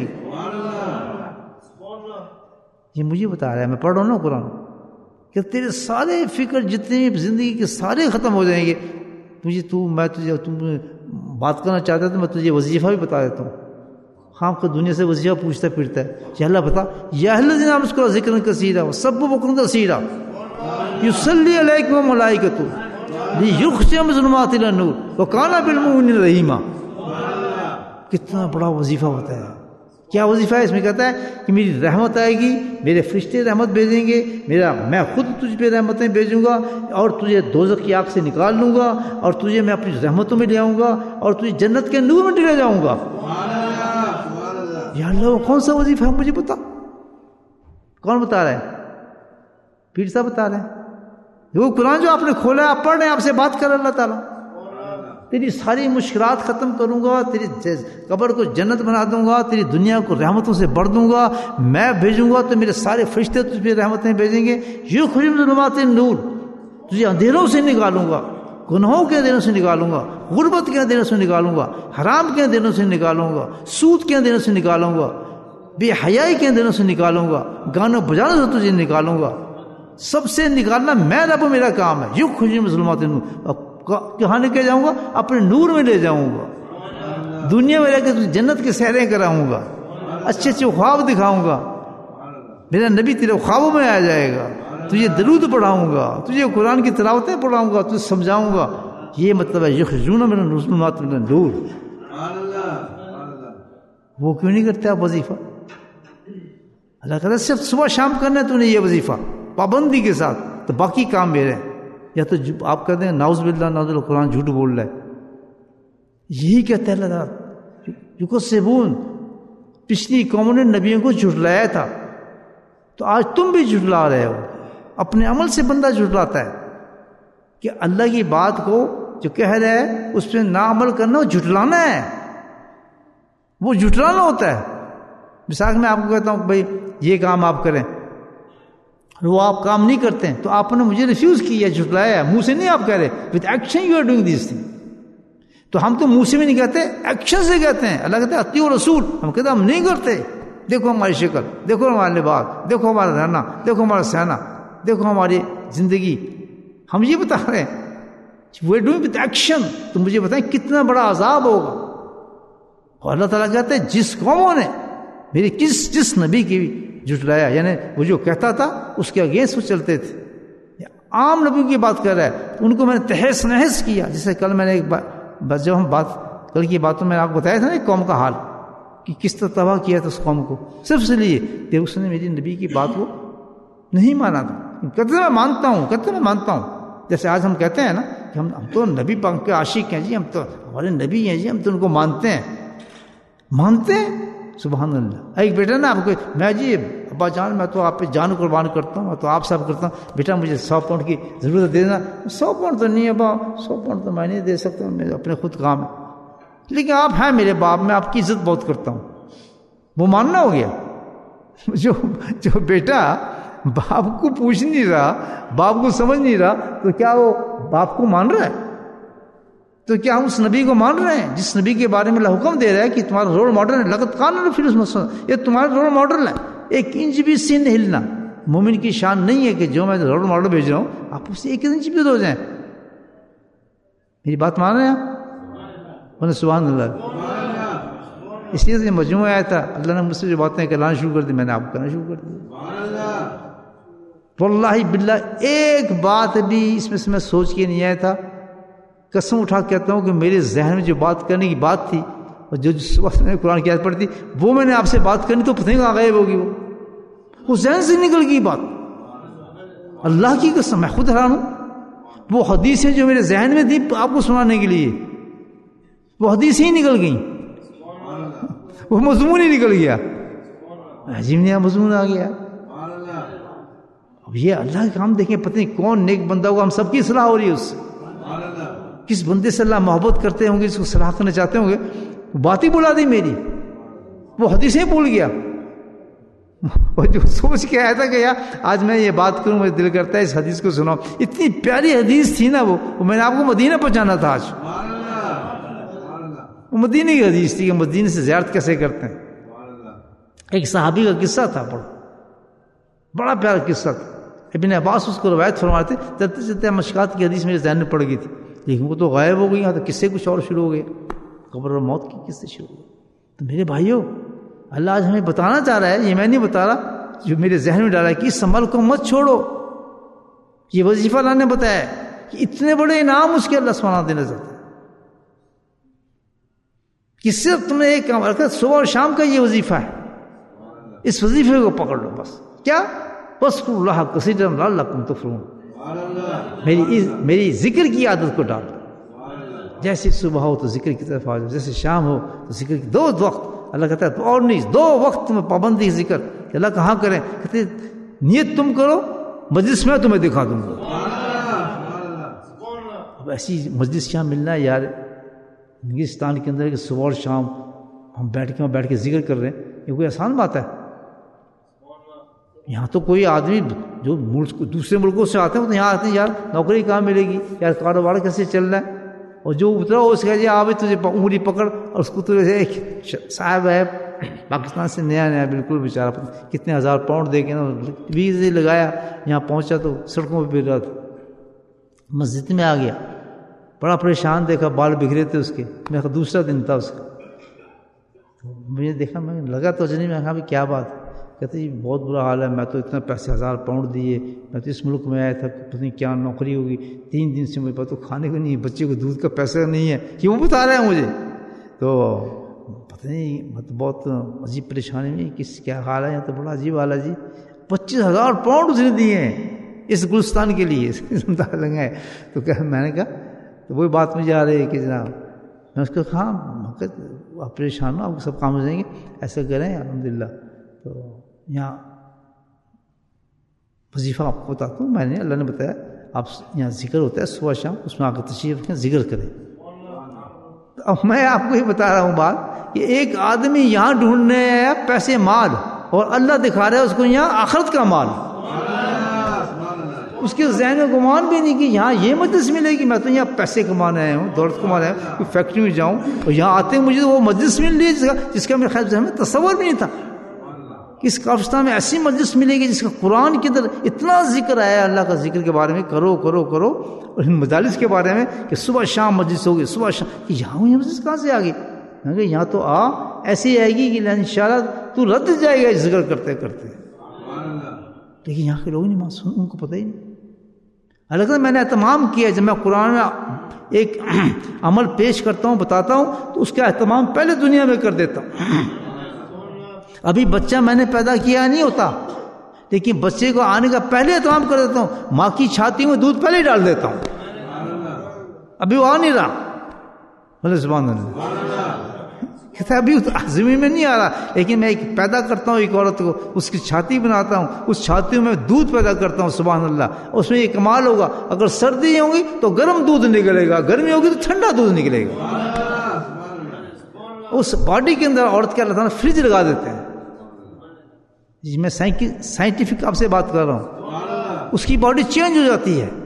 یہ مجھے بتا رہا ہے، میں پڑھ رہا ہوں نا قرآن، کہ تیرے سارے فکر جتنے بھی زندگی کے سارے ختم ہو جائیں گے. میں تجھے تم بات کرنا چاہتا ہے تو میں تجھے وظیفہ بھی بتا دیتا ہوں. خام کو دنیا سے وظیفہ پوچھتا پھرتا ہے. یا اللہ بتا، یا الذین آمنوا اذکروا ذکرا کثیرا وسبحوا بکرۃ واسیلا یصلی علیکم الملائکۃ لیخرجکم من الظلمات الی النور وکان بالمؤمنین رحیما. کتنا بڑا وظیفہ ہوتا ہے. کیا وظیفہ ہے اس میں؟ کہتا ہے کہ میری رحمت آئے گی، میرے فرشتے رحمت بھیجیں گے، میں خود تجھ پہ رحمتیں بھیجوں گا اور تجھے دوزخ کی آگ سے نکال لوں گا اور تجھے میں اپنی رحمتوں میں لے آؤں گا اور تجھے جنت کے نور میں لے جاؤں گا. یا اللہ وہ کون سا وظیفہ ہے مجھے بتا. کون بتا رہا ہے؟ پیر صاحب بتا رہے ہیں. وہ قرآن جو آپ نے کھولا ہے، آپ پڑھ رہے ہیں، آپ سے بات کر اللہ تعالیٰ. تیری ساری مشکلات ختم کروں گا، تیری قبر کو جنت بنا دوں گا، تیری دنیا کو رحمتوں سے بھر دوں گا. میں بھیجوں گا تو میرے سارے فرشتے تجھ پہ رحمتیں بھیجیں گے. یخرج من الظلمات النور، تجھے اندھیروں سے نکالوں گا، گناہوں کے اندھیروں سے نکالوں گا، غربت کے اندھیروں سے نکالوں گا، حرام کے اندھیروں سے نکالوں گا، سود کے اندھیروں سے نکالوں گا، بے حیائی کے اندھیروں سے نکالوں گا، گانوں بجانے سے تجھے نکالوں گا. سب سے نکالنا میں رب میرا کام ہے. یخرج من الظلمات النور، کہاں لے کے جاؤں گا؟ اپنے نور میں لے جاؤں گا. دنیا میں رہ کے تجھے جنت کے سیریں کراؤں گا، اچھے اچھے خواب دکھاؤں گا. میرا نبی تیرے خوابوں میں آ جائے گا، تجھے درود پڑھاؤں گا، تجھے قرآن کی تلاوتیں پڑھاؤں گا، تجھے سمجھاؤں گا. یہ مطلب ہے یخرجون من الظلمات الى النور. وہ کیوں نہیں کرتے آپ وظیفہ؟ اللہ کہتا ہے صرف صبح شام کرنا ہے تو نے یہ وظیفہ پابندی کے ساتھ، تو باقی کام میرے ہیں. یا تو آپ کہتے ہیں ناؤز باللہ ناؤز باللہ قرآن جھوٹ بول رہا ہے. یہی کہتا ہے اللہ تعالیٰ یکذبون، پچھلی قوموں نے نبیوں کو جھٹلایا تھا تو آج تم بھی جھٹلا رہے ہو. اپنے عمل سے بندہ جھٹلاتا ہے کہ اللہ کی بات کو جو کہہ رہا ہے اس پہ نہ عمل کرنا، وہ جھٹلانا ہے، وہ جھٹلانا ہوتا ہے. مثال میں آپ کو کہتا ہوں کہ بھائی یہ کام آپ کریں، وہ آپ کام نہیں کرتے ہیں تو آپ نے مجھے ریفیوز کیا، جھٹلایا. منہ سے نہیں آپ کہہ رہے، with action you are doing this thing. تو ہم تو منہ سے بھی نہیں کہتے، ایکشن سے کہتے ہیں. اللہ کہتے ہیں اطیعوا رسول، ہم کہتے ہیں ہم نہیں کرتے. دیکھو ہماری شکل، دیکھو ہمارے لباس، دیکھو ہمارا رہنا، دیکھو ہمارا سہنا، دیکھو ہماری زندگی. ہم یہ بتا رہے ہیں we are doing with action. تو مجھے بتائیں کتنا بڑا عذاب ہوگا. اور اللہ تعالیٰ کہتے ہیں جس قوموں نے میری جس نبی کی جھٹلایا، یعنی وہ جو کہتا تھا اس کے اگینسٹ وہ چلتے تھے. عام نبیوں کی بات کر رہا ہے، ان کو میں نے تہس نہس کیا. جیسے کل میں نے ایک بات، جب ہم کل کی باتوں میں آپ کو بتایا تھا نا ایک قوم کا حال کہ کس طرح تباہ کیا تھا اس قوم کو، صرف اس لیے کہ اس نے میری نبی کی بات کو نہیں مانا تھا. کہتے میں مانتا ہوں، کہتے میں مانتا ہوں. جیسے آج ہم کہتے ہیں نا کہ ہم تو نبی پاک کے عاشق ہیں جی، ہم تو ہمارے نبی ہیں جی، ہم تو ان کو مانتے ہیں. سبحان اللہ. ایک بیٹا نا آپ کو، میں جی ابا جان میں تو آپ پہ جان قربان کرتا ہوں، میں تو آپ سب کرتا ہوں، بیٹا مجھے 100 پاؤنڈ کی ضرورت دے دینا. 100 پاؤنڈ تو نہیں ابا، 100 پاؤنڈ تو میں نہیں دے سکتا، میرے اپنے خود کام ہے. لیکن آپ ہیں میرے باپ، میں آپ کی عزت بہت کرتا ہوں. وہ ماننا ہو گیا. جو بیٹا باپ کو پوچھ نہیں رہا، باپ کو سمجھ نہیں رہا، تو کیا وہ باپ کو مان رہا ہے؟ تو کیا ہم اس نبی کو مان رہے ہیں جس نبی کے بارے میں اللہ حکم دے رہا ہے کہ تمہارا رول ماڈل ہے؟ لقد کان لکم فی الاسوۃ، یہ تمہارا رول ماڈل ہے. 1 انچ بھی سین ہلنا، مومن کی شان نہیں ہے کہ جو میں رول ماڈل بھیج رہا ہوں آپ اس سے ایک دن چپت ہو جائیں. میری بات مان رہے ہیں آپ؟ بولے سبحان اللہ. اس لیے سے مجموعہ آیا تھا, اللہ نے مجھ سے جو باتیں کہلانا شروع کر دی, میں نے آپ کو کہنا شروع کر دیا. واللہ باللہ ایک بات بھی اس میں سے میں سوچ کے نہیں آیا تھا. قسم اٹھا کے کہتا ہوں کہ میرے ذہن میں جو بات کرنے کی بات تھی اور جو جس وقت میں قرآن کی آیت پڑھی تھی وہ میں نے آپ سے بات کرنی تو پتہ نہیں کہاں غائب ہوگی. وہ ذہن سے نکل گئی بات. اللہ کی قسم میں خود حیران ہوں. وہ حدیثیں جو میرے ذہن میں تھی آپ کو سنانے کے لیے وہ حدیثیں ہی نکل گئیں, وہ مضمون ہی نکل گیا. عجیب نیا مضمون آ گیا. اب یہ اللہ کے کام دیکھیں, پتہ نہیں کون نیک بندہ ہوگا, ہم سب کی اصلاح ہو رہی ہے اس سے. کس بندے سے اللہ محبت کرتے ہوں گے, جس کو صلاح کرنا چاہتے ہوں گے, بات ہی بلا دی میری, وہ حدیثیں بھول گیا. اور جو سوچ کے آیا تھا کہ یار آج میں یہ بات کروں, مجھے دل کرتا ہے اس حدیث کو سناؤں. اتنی پیاری حدیث تھی نا, وہ میں نے آپ کو مدینہ پہنچانا تھا. آج وہ مدینہ کی حدیث تھی کہ مدینہ سے زیارت کیسے کرتے ہیں. ایک صحابی کا قصہ تھا, بڑا پیارا قصہ تھا. ابن عباس اس کو روایت فرماتے, چلتے چلتے مشکات کی حدیث میرے ذہن میں پڑ گئی تھی, لیکن وہ تو غائب ہو گئی. یہاں تو قصے کچھ اور شروع ہو گئے, قبر اور موت کی قصے شروع ہو گئے. تو میرے بھائیوں, اللہ آج ہمیں بتانا چاہ رہا ہے, یہ میں نہیں بتا رہا, جو میرے ذہن میں ڈالا ہے کہ اس عمل کو مت چھوڑو. یہ وظیفہ اللہ نے بتایا کہ اتنے بڑے انعام اس کے اللہ سبحانہ دینا چاہتا ہے کہ صرف تم نے ایک کام رکھا, صبح اور شام کا یہ وظیفہ ہے. اس وظیفے کو پکڑ لو بس. کیا؟ بس اللہ کثیرا لعلکم تفلحون. میری ذکر کی عادت کو ڈال. جیسے صبح ہو تو ذکر کی طرف آ جاؤ, جیسے شام ہو تو ذکر کی. دو وقت اللہ کہتا ہے اور نہیں, 2 وقت میں پابندی ذکر. اللہ کہاں کریں؟ کہتے نیت تم کرو, مجلس میں تمہیں دکھا دوں گا. اب ایسی مجلس کیا ملنا ہے یار انگلستان کے اندر کہ صبح اور شام ہم بیٹھ کے ذکر کر رہے ہیں, یہ کوئی آسان بات ہے؟ یہاں تو کوئی آدمی جو دوسرے ملکوں سے آتے ہیں وہ تو یہاں آتے ہیں, یار نوکری کہاں ملے گی, یار کاروبار کیسے چل رہا ہے. اور جو اترا اس کا جی آپ تجھے انگلی پکڑ, اور اس کو تو ایک صاحب ہے پاکستان سے نیا بالکل بیچارہ, کتنے 1000 پاؤنڈ دے کے نا ویزے لگایا, یہاں پہنچا تو سڑکوں پہ پھر رہا تھا. مسجد میں آ گیا, بڑا پریشان دیکھا, بال بکھرے تھے اس کے. میں دوسرا دن تھا اس کا, تو مجھے دیکھا, میں لگا تو نہیں, میں کہا بھی کیا بات ہے. کہتے جی بہت برا حال ہے, میں تو اتنا پیسے 1000 پاؤنڈ دیے, میں تو اس ملک میں آیا تھا, پتہ نہیں کیا نوکری ہوگی, 3 دن سے مجھے پتہ تو کھانے کو نہیں ہے, بچے کو دودھ کا پیسہ نہیں ہے, کیوں بتا رہے ہیں مجھے. تو پتہ نہیں مطلب بہت عجیب پریشانی میں, کیا حال ہے, تو بڑا عجیب حال ہے جی. 25,000 پاؤنڈ اس نے دیے ہیں اس گلستان کے لیے, لگائے. تو کہ میں نے کہا, تو وہی بات مجھے آ رہی ہے کہ جناب, میں اس کو کہا آپ پریشان ہو, آپ کو سب کام ہو جائیں گے, ایسا کریں الحمدللہ. تو یہاں وظیفہ آپ کو بتاتا ہوں, میں نے اللہ نے بتایا آپ یہاں ذکر ہوتا ہے صبح شام, اس میں آ کر تشریف رکھیں, ذکر کریں. اب میں آپ کو یہ بتا رہا ہوں بات کہ ایک آدمی یہاں ڈھونڈنے آیا پیسے مال, اور اللہ دکھا رہا ہے اس کو یہاں آخرت کا مال. اس کے ذہن میں گمان بھی نہیں کہ یہاں یہ مجلس ملے گی, میں تو یہاں پیسے کمانے آیا ہوں, دولت کمانے آیا ہوں, کوئی فیکٹری میں جاؤں اور یہاں آتے ہیں مجھے وہ مجلس مل رہی ہے جس کا میرے خیال ذہن میں تصور بھی نہیں تھا. اس کافرستان میں ایسی مجلس ملے گی جس کا قرآن کے اندر اتنا ذکر آیا, اللہ کا ذکر کے بارے میں کرو کرو کرو, اور ان مجالس کے بارے میں کہ صبح شام مجلس ہوگی, صبح شام. یہاں یہ مجلس کہاں سے آ گئی؟ میں کہ یہاں تو ایسی آئے گی کہ انشاءاللہ تو رد جائے گا ذکر کرتے کرتے. لیکن یہاں کے لوگ نہیں معصوم, ان کو پتہ ہی نہیں. الگ میں نے اہتمام کیا, جب میں قرآن ایک عمل پیش کرتا ہوں بتاتا ہوں تو اس کا اہتمام پہلے دنیا میں کر دیتا ہوں. ابھی بچہ میں نے پیدا کیا نہیں ہوتا, لیکن بچے کو آنے کا پہلے اہتمام کر دیتا ہوں. ماں کی چھاتی میں دودھ پہلے ڈال دیتا ہوں, ابھی وہ آ نہیں رہا. بولے سبحان اللہ. کہتا ہے ابھی زمین میں نہیں آ رہا, لیکن میں ایک پیدا کرتا ہوں ایک عورت کو, اس کی چھاتی بناتا ہوں, اس چھاتی میں دودھ پیدا کرتا ہوں. سبحان اللہ. اس میں یہ کمال ہوگا, اگر سردی ہوگی تو گرم دودھ نکلے گا, گرمی ہوگی تو ٹھنڈا دودھ نکلے گا. اس باڈی کے اندر عورت کے اللہ تعالیٰ فریج لگا دیتے ہیں. میں سائنٹیفک آپ سے بات کر رہا ہوں, اس کی باڈی چینج ہو جاتی ہے.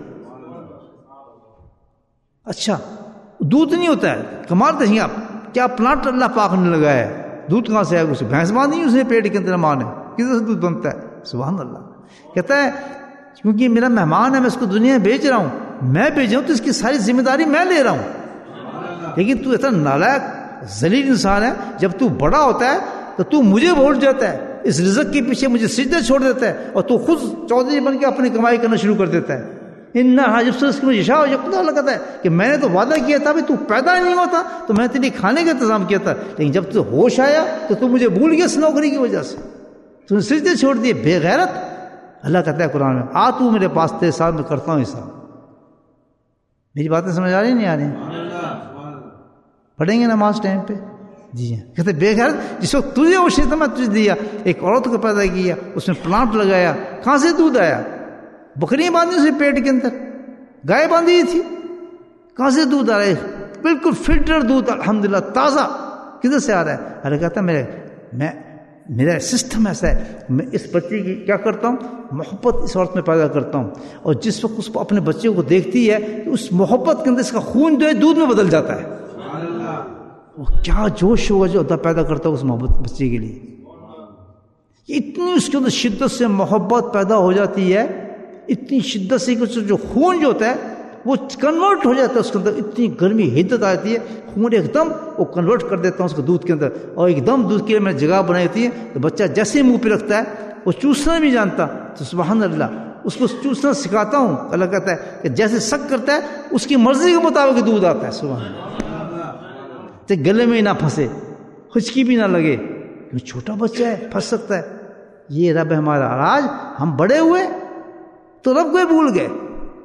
اچھا دودھ نہیں ہوتا ہے, کمال دیکھیں آپ, کیا پلانٹ اللہ پاک نے لگایا ہے, دودھ کہاں سے آئے گا؟ اسے بھینس باندھی اس نے پیٹ کے اندر ماں نے, کس سے دودھ بنتا ہے؟ سبحان اللہ. کہتا ہے کیونکہ میرا مہمان ہے، میں اس کو دنیا میں بھیج رہا ہوں، میں بھیجا ہوں تو اس کی ساری ذمہ داری میں لے رہا ہوں، لیکن تو اتنا نالائق ذلیل انسان ہے، جب تو بڑا ہوتا ہے تو تو مجھے بھول جاتا ہے، اس رزق کے پیچھے مجھے سجدہ چھوڑ دیتا ہے، اور تو خود چودھری بن کے اپنی کمائی کرنا شروع کر دیتا ہے۔ ان حاجب سے اس کو یشاء یقدر اللہ کہتا ہے کہ میں نے تو وعدہ کیا تھا بھی تو پیدا نہیں ہوتا تو میں تیرے کھانے کا انتظام کیا تھا، لیکن جب تو ہوش آیا تو تو مجھے بھول گیا اس نوکری کی وجہ سے، تو نے سجدے چھوڑ دیے، بے غیرت۔ اللہ کہتا ہے قرآن میں آ تو میرے پاس تیرے ساتھ میں کرتا ہوں حساب۔ میری باتیں سمجھ آ رہی نہیں آ رہی؟ پڑھیں گے نماز ٹائم پہ؟ جی ہاں۔ کہتے بے غیرت، جس وقت تجھے ہوش نہیں تھا میں تجھے دیا، ایک عورت کو پیدا کیا، اس میں پلانٹ لگایا، کہاں سے دودھ آیا؟ بکریاں باندھی اسے پیٹ کے اندر، گائے باندھی تھی، کہاں سے دودھ آ رہا ہے؟ بالکل فلٹر دودھ، الحمدللہ تازہ، کدھر سے آ رہا ہے؟ ارے کہتا ہے میرا سسٹم ایسا ہے، میں اس بچے کی کیا کرتا ہوں، محبت اس عورت میں پیدا کرتا ہوں، اور جس وقت اس کو اپنے بچے کو دیکھتی ہے تو اس محبت کے اندر اس کا خون جو ہے دودھ میں بدل جاتا ہے۔ وہ کیا جوش ہوگا جو اللہ پیدا کرتا ہے اس محبت بچے کے لیے، اتنی اس کے اندر شدت سے محبت پیدا ہو جاتی ہے، اتنی شدت سے کہ جو خون جو ہوتا ہے وہ کنورٹ ہو جاتا ہے، اس کے اندر اتنی گرمی حدت آتی ہے، خون ایک دم وہ کنورٹ کر دیتا ہوں اس کو دودھ کے اندر، اور ایک دم دودھ کے لیے میں نے جگہ بنائی ہوتی ہے، تو بچہ جیسے منہ پہ رکھتا ہے وہ چوسنا نہیں جانتا، تو سبحان اللہ اس کو چوسنا سکھاتا ہوں۔ اللہ کہتا ہے کہ جیسے سک کرتا ہے اس کی مرضی کے مطابق دودھ آتا ہے، سبحان اللہ، تو گلے میں ہی نہ پھنسے، خشکی بھی نہ لگے، کیونکہ چھوٹا بچہ ہے پھنس سکتا ہے۔ یہ رب ہمارا، آج ہم بڑے ہوئے تو رب کو ہی بھول گئے،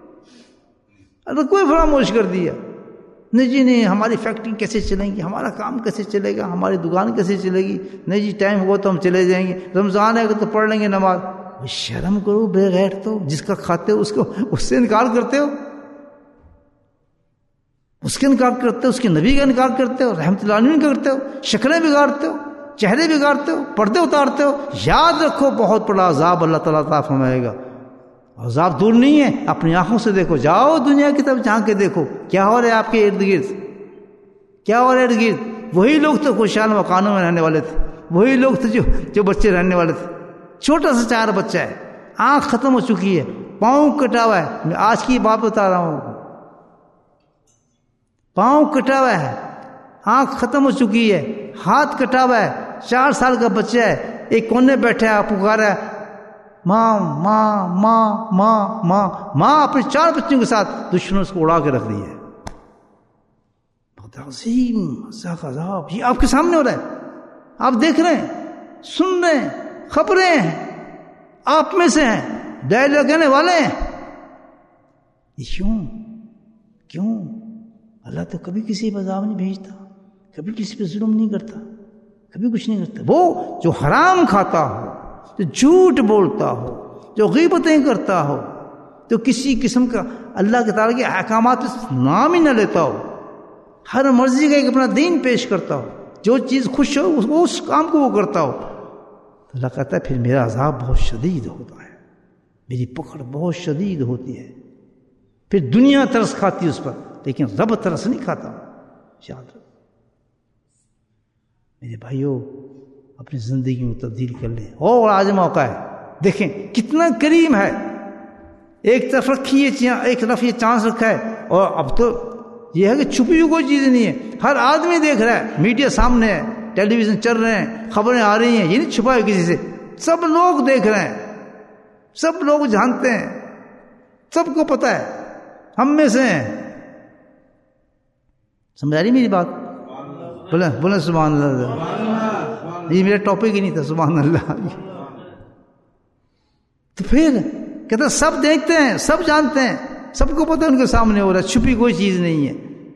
رب کو ہی فراموش کر دیا۔ نہیں جی نہیں، ہماری فیکٹری کیسے چلیں گی، ہمارا کام کیسے چلے گا، ہماری دکان کیسے چلے گی، نہیں جی ٹائم ہوا تو ہم چلے جائیں گے، رمضان ہے تو پڑھ لیں گے نماز۔ شرم کرو بے غیر، تو جس کا کھاتے ہو اس سے انکار کرتے ہو، اس کے انکار کرتے ہو، اس کے نبی کا انکار کرتے ہو، رحمت اللہ علیہ کرتے ہو، شکلیں بگاڑتے ہو، چہرے بگاڑتے ہو، پردے اتارتے ہو۔ یاد رکھو بہت بڑا عذاب اللہ تعالیٰ عطا فرمائے گا، عذاب دور نہیں ہے، اپنی آنکھوں سے دیکھو، جاؤ دنیا کی طرف جھانک کے دیکھو کیا ہو رہا ہے آپ کے ارد گرد، کیا ہو رہا ہے ارد گرد۔ وہی لوگ تو خوشحال مکانوں میں رہنے والے تھے، وہی لوگ تھے جو بچے رہنے والے تھے، چھوٹا سا 4 بچہ ہے، آنکھ ختم ہو چکی ہے، پاؤں کٹا ہوا ہے، میں آج کی بات بتا رہا ہوں، پاؤں کٹا ہوا ہے، آنکھ ختم ہو چکی ہے، ہاتھ کٹا ہوا ہے، 4 سال کا بچہ ہے، ایک کونے بیٹھا ہے، پکارا ہے ماں ماں ماں ماں ماں ماں، اپنے 4 بچوں کے ساتھ دشمنوں اس کو اڑا کے رکھ دی ہے۔ بہت عظیم عذاب یہ آپ کے سامنے ہو رہا ہے، آپ دیکھ رہے ہیں، سن رہے ہیں، خبریں ہیں، آپ میں سے ہیں، ڈائر لگانے والے ہیں۔ یہ کیوں؟ اللہ تو کبھی کسی پہ عذاب نہیں بھیجتا، کبھی کسی پہ ظلم نہیں کرتا، کبھی کچھ نہیں کرتا۔ وہ جو حرام کھاتا ہو، جو جھوٹ بولتا ہو، جو غیبتیں کرتا ہو، جو کسی قسم کا اللہ کے تعالیٰ کے احکامات نام ہی نہ لیتا ہو، ہر مرضی کا ایک اپنا دین پیش کرتا ہو، جو چیز خوش ہو اس کام کو وہ کرتا ہو، تو اللہ کہتا ہے پھر میرا عذاب بہت شدید ہوتا ہے، میری پکڑ بہت شدید ہوتی ہے۔ پھر دنیا ترس کھاتی ہے اس پر، لیکن رب ترس نہیں کھاتا۔ یاد رکھو میرے بھائیوں، اپنی زندگی میں تبدیل کر لیں، اور آج موقع ہے، دیکھیں کتنا کریم ہے، ایک طرف رکھی ہے، ایک طرف یہ چانس رکھا ہے، اور اب تو یہ ہے کہ چھپی ہوئی کوئی چیز نہیں ہے، ہر آدمی دیکھ رہا ہے، میڈیا سامنے ہے، ٹیلی ویژن چل رہے ہیں، خبریں آ رہی ہیں، یہ نہیں چھپا ہے کسی سے، سب لوگ دیکھ رہے ہیں، سب لوگ جانتے ہیں، سب کو پتہ ہے، ہم میں سے ہیں۔ سمجھ آ رہی میری بات؟ بولیں سبحان اللہ، یہ میرا ٹاپک ہی نہیں تھا، سبحان اللہ۔ تو پھر کہتے ہیں سب دیکھتے ہیں، سب جانتے ہیں، سب کو پتہ ہے ان کے سامنے ہو رہا ہے، چھپی کوئی چیز نہیں ہے۔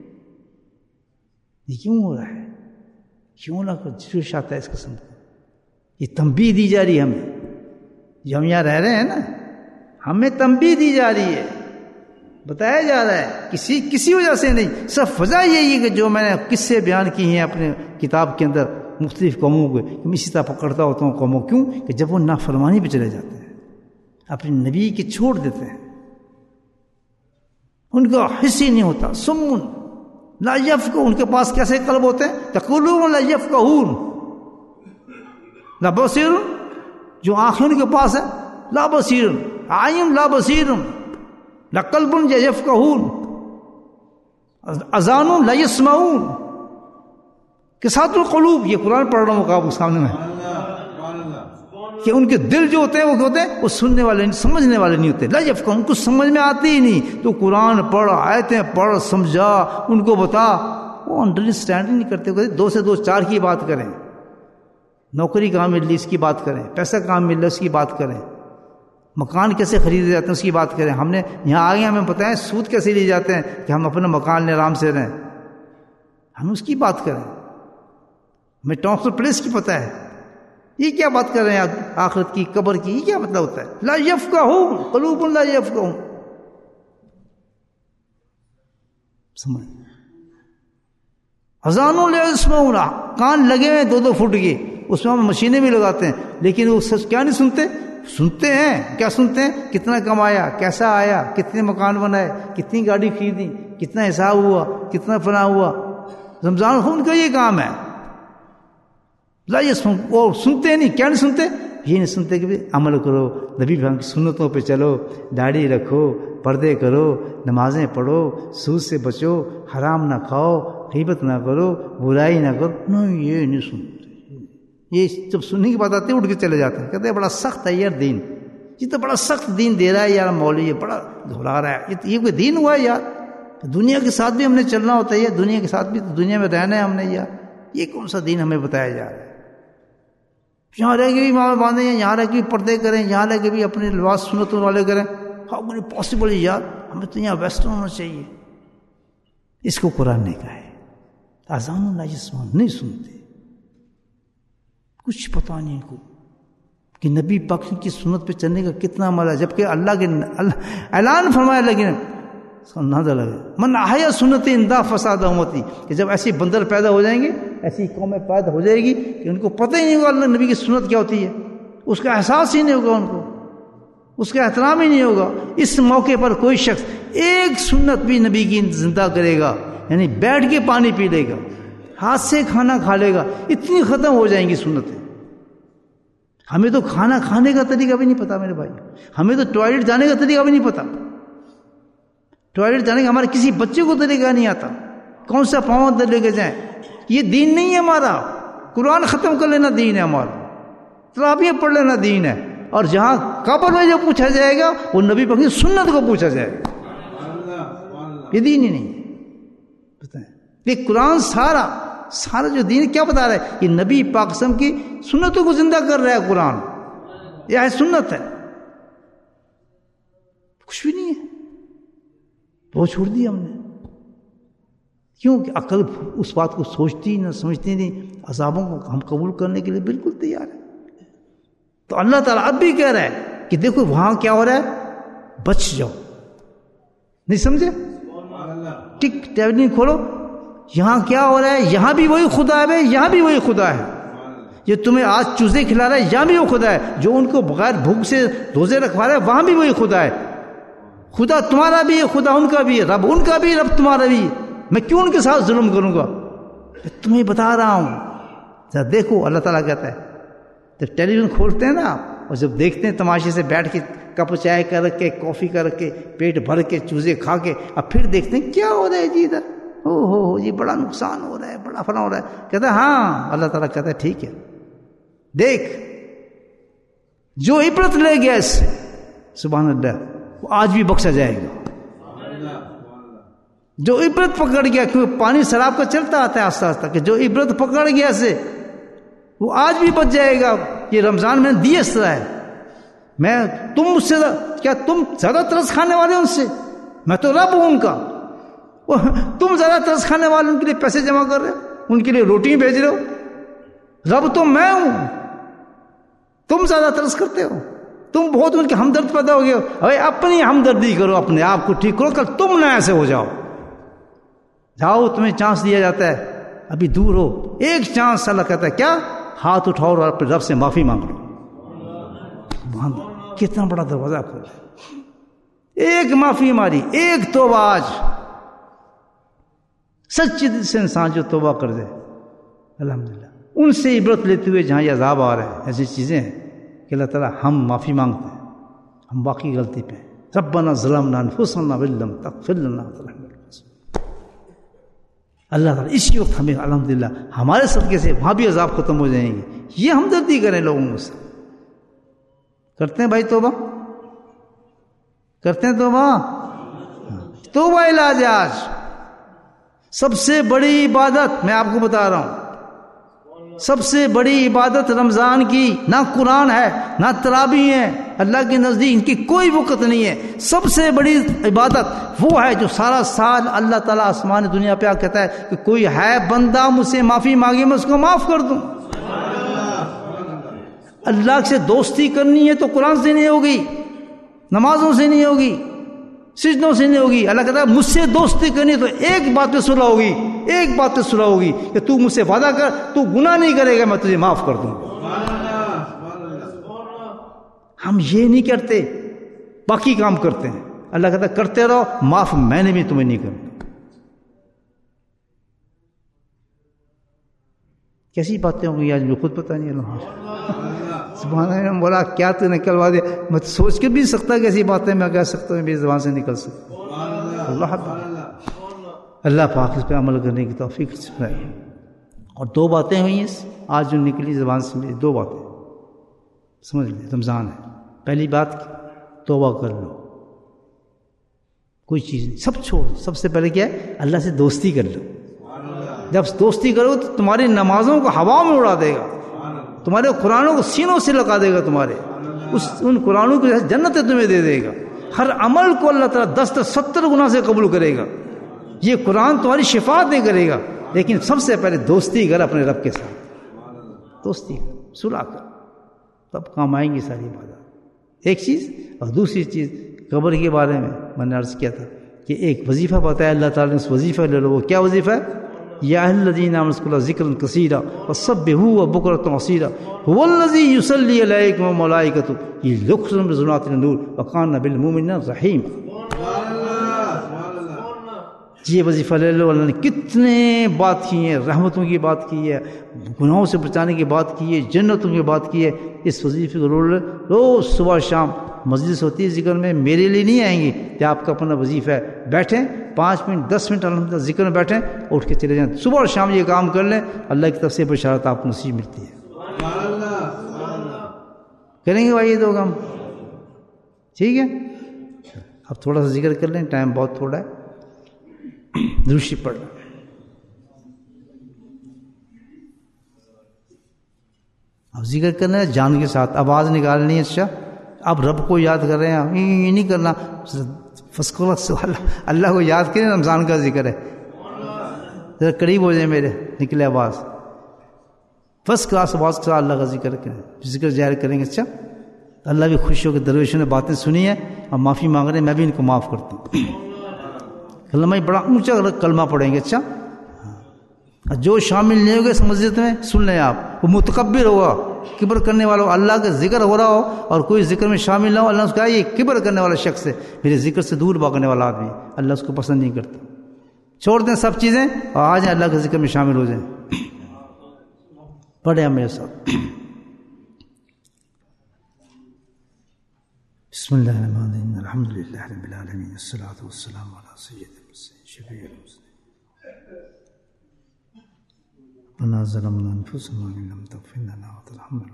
یہ کیوں ہو رہا ہے؟ کیوں نہ جوش آتا ہے اس قسم کا؟ یہ تنبیہ دی جا رہی ہے ہمیں، جو ہم یہاں رہ رہے ہیں نا، ہمیں تنبیہ دی جا رہی ہے، بتایا جا رہا ہے، کسی وجہ سے نہیں، صرف وجہ یہی ہے کہ جو میں نے قصے بیان کی ہیں اپنے کتاب کے اندر مختلف قوموں کے، میں اسی طرح پکڑتا ہوتا ہوں قوموں، کیوں کہ جب وہ نافرمانی پہ چلے جاتے ہیں، اپنے نبی کے چھوڑ دیتے ہیں، ان کا حص ہی نہیں ہوتا، سمن لا یفقہون، ان کے پاس کیسے قلب ہوتے ہیں، یقولون لا یفقہون، لا بصیر، جو آنکھیں ان کے پاس ہے لا بصیر عین لا بصیر لقلب یفقہون اذان لا یسمعون کسات القلوب. یہ قرآن پڑھ رہا ہوں آپ کے سامنے میں کہ ان کے دل جو ہوتے ہیں وہ کیا ہوتے ہیں؟ وہ سننے والے نہیں، سمجھنے والے نہیں ہوتے. لا یفقہون، ان کو سمجھ میں آتی ہی نہیں. تو قرآن پڑھ، آیتیں پڑھ، سمجھا، ان کو بتا، وہ انڈرسٹینڈ نہیں کرتے. 2 سے 2 4 کی بات کریں، نوکری کہاں مل رہی اس کی بات کریں، پیسہ کہاں مل رہا ہے اس کی بات کریں، مکان کیسے خریدے جاتے ہیں اس کی بات کریں. ہم نے یہاں آگے ہمیں بتائیں سود کیسے لیے جاتے ہیں کہ ہم اپنا مکان لیں آرام سے رہیں، ہم اس کی بات کریں. ہمیں ٹرانسفر پلیس کی پتہ ہے. یہ کیا بات کر رہے ہیں آخرت کی، قبر کی؟ یہ کیا مطلب ہوتا ہے؟ لا یفقہون قلوب لا یفقہون. سمجھ اذان لا یسمعون، کان لگے ہوئے 2 فٹ کے، اس میں ہم مشینیں بھی لگاتے ہیں لیکن وہ سچ کیا نہیں سنتے؟ سنتے ہیں. کیا سنتے ہیں؟ کتنا کمایا، کیسا آیا، کتنے مکان بنائے، کتنی گاڑی خریدی، کتنا حساب ہوا، کتنا فنا ہوا. رمضان خون کا یہ کام ہے. لا یسمعون، اور سنتے نہیں. کیا نہیں سنتے؟ یہ نہیں سنتے کہ عمل کرو، نبی کی سنتوں پہ چلو، داڑھی رکھو، پردے کرو، نمازیں پڑھو، سود سے بچو، حرام نہ کھاؤ، غیبت نہ کرو، برائی نہ کرو. نہیں، یہ نہیں سنتے. یہ جب سننے کی بات آتی ہے اٹھ کے چلے جاتے ہیں، کہتے ہیں بڑا سخت ہے یار دین، یہ تو بڑا سخت دین دے رہا ہے یار مولوی، یہ بڑا دھلا رہا ہے. یہ کوئی دین ہوا ہے یار؟ دنیا کے ساتھ بھی ہم نے چلنا ہوتا ہے، دنیا کے ساتھ بھی تو دنیا میں رہنا ہے ہم نے یار. یہ کون سا دین ہمیں بتایا جا رہا ہے؟ یہاں رہ کے بھی ماں باندھیں، یہاں رہ کے بھی پردے کریں، یہاں رہ کے بھی اپنے لباس سنتوں والے کریں. ہاؤ مینی پاسبل یار؟ ہمیں تو یہاں ویسٹرن ہونا چاہیے. اس کو قرآن نے کہا ہے اذان لا یسمعون، نہیں سنتے. کچھ پتہ نہیں ان کو کہ نبی پاک کی سنت پہ چلنے کا کتنا عمل ہے. جبکہ اللہ کے اعلان فرمایا لیکن اندازہ لگے من احیا سنتی اندا فساد امتی، کہ جب ایسی بندر پیدا ہو جائیں گے، ایسی قومیں پیدا ہو جائے گی کہ ان کو پتہ ہی نہیں ہوگا اللہ نبی کی سنت کیا ہوتی ہے، اس کا احساس ہی نہیں ہوگا، ان کو اس کا احترام ہی نہیں ہوگا. اس موقع پر کوئی شخص ایک سنت بھی نبی کی زندہ کرے گا، یعنی بیٹھ کے پانی پی لے گا، ہاتھ سے کھانا کھا لے گا، اتنی ختم ہو جائیں گی سنتیں. ہمیں تو کھانا کھانے کا طریقہ بھی نہیں پتا میرے بھائی، ہمیں تو ٹوائلٹ جانے کا طریقہ بھی نہیں پتا. ٹوائلٹ جانے کا ہمارے کسی بچے کو طریقہ نہیں آتا، کون سا پاؤں اندر لے کے جائیں. یہ دین نہیں ہے ہمارا. قرآن ختم کر لینا دین ہے ہمارا، تراویح پڑھ لینا دین ہے. اور جہاں قبر میں جو پوچھا جائے گا وہ نبی پاک کی سنت کو پوچھا جائے گا. یہ دین ہی نہیں ہے. یہ قرآن سارا جو دین کیا بتا رہا ہے؟ یہ نبی پاک وسلم کی سنتوں کو زندہ کر رہا ہے. قرآن یہ ہے سنت ہے، کچھ بھی نہیں ہے. وہ چھوڑ دیا ہم نے. کیوں کہ عقل اس بات کو سوچتی نہ سمجھتی نہیں. عذابوں کو ہم قبول کرنے کے لیے بالکل تیار ہے. تو اللہ تعالیٰ اب بھی کہہ رہا ہے کہ دیکھو وہاں کیا ہو رہا ہے، بچ جاؤ. نہیں سمجھے؟ ٹک ٹیبلنگ کھولو، یہاں کیا ہو رہا ہے، یہاں بھی وہی خدا ہے، یہاں بھی وہی خدا ہے. یہ تمہیں آج چوزے کھلا رہا ہے، یہاں بھی وہ خدا ہے. جو ان کو بغیر بھوک سے روزے رکھوا رہا ہے وہاں بھی وہی خدا ہے. خدا تمہارا بھی ہے، خدا ان کا بھی ہے، رب ان کا بھی، رب تمہارا بھی. میں کیوں ان کے ساتھ ظلم کروں گا؟ میں تمہیں بتا رہا ہوں. ذرا دیکھو، اللہ تعالیٰ کہتا ہے جب ٹیلی ویژن کھولتے ہیں نا اور جب دیکھتے ہیں تماشے سے بیٹھ کے، کپ چائے کا رکھ کے، کافی کا رکھ کے، پیٹ بھر کے، چوزے کھا کے، اب پھر دیکھتے ہیں کیا ہو رہا ہے جی ادھر، ہو جی بڑا نقصان ہو رہا ہے، بڑا فلاں ہو رہا ہے. کہتا ہے ہاں، اللہ تعالیٰ کہتا ہے ٹھیک ہے، دیکھ جو عبرت لے گیا اس سے، سبحان اللہ، وہ آج بھی بخشا جائے گا. جو عبرت پکڑ گیا، کیونکہ پانی سراب کا چلتا آتا ہے آہستہ آہستہ، کہ جو عبرت پکڑ گیا سے وہ آج بھی بچ جائے گا. یہ رمضان میں نے دی اس طرح ہے. تم مجھ سے کیا تم زیادہ ترس کھانے والے ان سے؟ میں تو رب ہوں ان کا. تم زیادہ ترس کھانے والے ان کے لیے پیسے جمع کر رہے ہو، ان کے لیے روٹی بھیج رہے ہو. رب تو میں ہوں، تم زیادہ ترس کرتے ہو. تم بہت ان کے ہمدرد پیدا ہو گئے ہو. ارے اپنی ہمدردی کرو، اپنے آپ کو ٹھیک کرو، کل تم نہ ایسے ہو جاؤ. جاؤ، تمہیں چانس دیا جاتا ہے، ابھی دور ہو. ایک چانس اللہ کہتا ہے کیا؟ ہاتھ اٹھاؤ اور اپنے رب سے معافی مانگ لو. کتنا بڑا دروازہ کھولا. ایک معافی ماری، ایک توبہ. آج سچے دل سے انسان جو توبہ کر دے، الحمدللہ، ان سے عبرت لیتے ہوئے جہاں یہ عذاب آ رہا ہے، ایسی چیزیں ہیں کہ اللہ تعالیٰ ہم معافی مانگتے ہیں. ہم باقی غلطی پہ ربنا ظلمنا انفسنا وان لم تغفر لنا وترحمنا. اللہ تعالیٰ اسی وقت ہمیں الحمدللہ ہمارے صدقے سے وہاں بھی عذاب ختم ہو جائیں گے. یہ ہمدردی کریں لوگوں سے. کرتے ہیں بھائی توبہ؟ کرتے ہیں توبہ؟ توبہ علاج. آج سب سے بڑی عبادت میں آپ کو بتا رہا ہوں، سب سے بڑی عبادت رمضان کی نہ قرآن ہے نہ تراویح ہے. اللہ کے نزدیک ان کی کوئی وقت نہیں ہے. سب سے بڑی عبادت وہ ہے جو سارا سال اللہ تعالیٰ آسمان دنیا پہ آ کہتا ہے کہ کوئی ہے بندہ مجھ سے معافی مانگے میں اس کو معاف کر دوں. اللہ سے دوستی کرنی ہے تو قرآن سے نہیں ہوگی، نمازوں سے نہیں ہوگی، سجدوں سے نہیں ہوگی. اللہ کہتا ہے مجھ سے دوستی کرنی تو ایک بات پہ صلح ہوگی، ایک بات پہ صلح ہوگی کہ تو مجھ سے وعدہ کر تو گناہ نہیں کرے گا میں تجھے معاف کر دوں. ہم یہ نہیں کرتے، باقی کام کرتے ہیں. اللہ کہتا ہے کرتے رہو، معاف میں نے بھی تمہیں نہیں کرنا. کیسی باتیں ہوں گی آج مجھے خود پتہ نہیں. اللہ سبحان اللہ بولا کیا تو نکلوا دے. میں سوچ کے بھی سکتا کیسی باتیں میں کہہ سکتا ہوں میری زبان سے نکل سکتا. اللہ پاک اس پہ عمل کرنے کی توفیق سکھائے. اور دو باتیں ہوئی ہیں آج جو نکلی زبان سے میری، دو باتیں سمجھ لیں. رمضان ہے، پہلی بات توبہ کر لو، کوئی چیز نہیں، سب چھوڑ. سب سے پہلے کیا ہے؟ اللہ سے دوستی کر لو. جب دوستی کرو تو تمہاری نمازوں کو ہوا میں اڑا دے گا، تمہارے قرآنوں کو سینوں سے لگا دے گا، تمہارے ان قرآنوں کو جنتیں تمہیں دے دے گا. ہر عمل کو اللہ تعالیٰ 10-70 گنا سے قبول کرے گا. یہ قرآن تمہاری شفاعت نہیں کرے گا. لیکن سب سے پہلے دوستی کر اپنے رب کے ساتھ، دوستی کر، صلح کر، تب کام آئیں گی ساری باتیں. ایک چیز. اور دوسری چیز قبر کے بارے میں نے عرض کیا تھا کہ ایک وظیفہ بتایا اللہ تعالیٰ نے، اس وظیفہ لے لو. وہ کیا وظیفہ ہے؟ یا الذین آمنوا اذکروا اللہ ذکرا کثیرا وسبحوہ بکرۃ واصیلا هو الذی یصلی علیکم وملائکۃ یخرجون من ظلمات النور وکان بالمؤمنین رحیم. یہ وظیفہ لے لو. اللہ نے کتنے بات کی ہیں، رحمتوں کی بات کی ہے، گناہوں سے بچانے کی بات کی ہے، جنتوں کی بات کی ہے. اس وظیفے کو روز صبح شام مجلس ہوتی ہے ذکر میں، میرے لیے نہیں آئیں گی کہ آپ کا اپنا وظیفہ ہے. بیٹھیں 5 منٹ 10 منٹ الحمدللہ ذکر میں بیٹھیں، اٹھ کے چلے جائیں. صبح اور شام یہ کام کر لیں، اللہ کی طرف سے بشارت آپ کو نصیب ملتی ہے. کریں گے بھائی یہ دو کام؟ ٹھیک ہے. اب تھوڑا سا ذکر کر لیں، ٹائم بہت تھوڑا ہے. دروشی پڑھ لیں. اب ذکر کرنا ہے جان کے ساتھ، آواز نکالنی ہے. اچھا اب رب کو یاد کر رہے ہیں، یہ نہیں کرنا. اللہ کو یاد کریں، رمضان کا ذکر ہے. ذرا قریب ہو جائے میرے، نکلے آواز. فرسٹ کلاس آواز کے ساتھ اللہ کا ذکر کریں، ذکر ظاہر کریں گے. اچھا اللہ بھی خوش ہو کہ درویشوں نے باتیں سنی ہیں اور معافی مانگ رہے ہیں، میں بھی ان کو معاف کرتا ہوں. کلمہ بڑا اونچا کلمہ پڑھیں گے. اچھا جو شامل نہیں ہوگے اس مسجد میں سن لیں آپ، وہ متکبر ہوگا، کبر کرنے والا ہو. اللہ کا ذکر ہو رہا ہو اور کوئی ذکر میں شامل نہ ہو، اللہ نے اس کو کہا یہ کبر کرنے والا شخص ہے، میرے ذکر سے دور بھاگنے والا آدمی، اللہ اس کو پسند نہیں کرتا. چھوڑ دیں سب چیزیں اور آ جائیں اللہ کے ذکر میں شامل ہو جائیں. پڑھیں میرے ساتھ. بسم اللہ الرحمن الرحیم الحمد للہ رب العالمین والصلاۃ والسلام علی سید المرسلین شفیع المرسلین. ربنا ظلمنا انفسنا وان لم تغفر لنا وترحمنا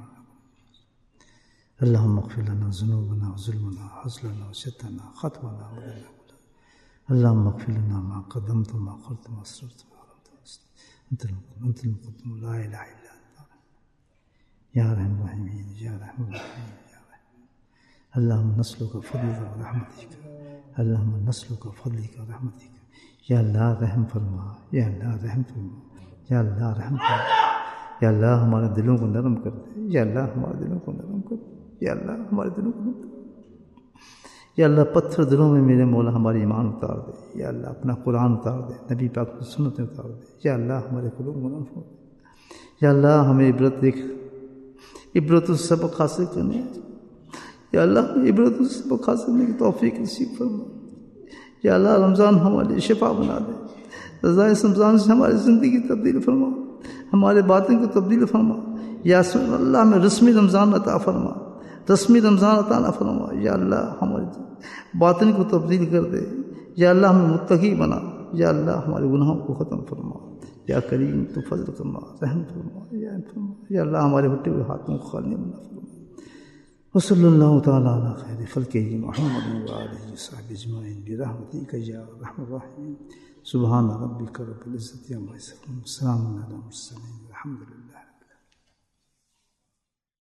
اللهم اغفر لنا ذنوبنا وظلمنا وحزننا وشتنا خطانا اللهم اغفر لنا ما قدمت وما أخرت وما أسررت وما أعلنت أنت المقدم لا إله إلا أنت يا أرحم الراحمين يا أرحم الراحمين يا رحم. اللهم نسألك فضلك ورحمتك، اللهم نسألك فضلك ورحمتك. یا اللہ رحم فرما، یا اللہ رحم فرما، یا اللہ رحم فرما. یا اللہ ہمارے دلوں کو نرم کر دے، یا اللہ ہمارے دلوں کو نرم کر دے، یا اللہ ہمارے دلوں کو نرم کر دے. یا اللہ پتھر دلوں میں میرے مولا ہماری ایمان اتار دے. یا اللہ اپنا قرآن اتار دے، نبی پاک کی سنتیں اتار دے. یا اللہ ہمارے قلوب کو نرم فرما. یا اللہ ہمیں عبرت دیکھ، عبرت سے سبق حاصل کرنے، یا اللہ عبرت سے سبق حاصل کرنے کی توفیق نصیب فرما. یا اللہ رمضان ہمارے لیے شفا بنا دے، رضائے رمضان سے ہماری زندگی تبدیل فرما، ہمارے باطن کو تبدیل فرما. یا اللہ ہمیں رسمی رمضان عطا فرما، 10ویں رمضان عطا نہ فرما، یا اللہ ہماری باطن کو تبدیل کر دے، یا اللہ ہمیں متقی بنا، یا اللہ ہمارے گناہوں کو ختم فرما، یا کریم تو فضل فرما، رحم فرما، یا اللہ ہمارے بٹے ہوئے ہاتھوں کو خالی بنا فرما۔ وصلی اللہ تعالیٰ علی خیر خلقہ محمد وآلہ وصحبہ اجمعین برحمتک یا ارحم الراحمین۔ سبحان ربک رب العزة عما یصفون، وسلام علی المرسلین، الحمد للہ۔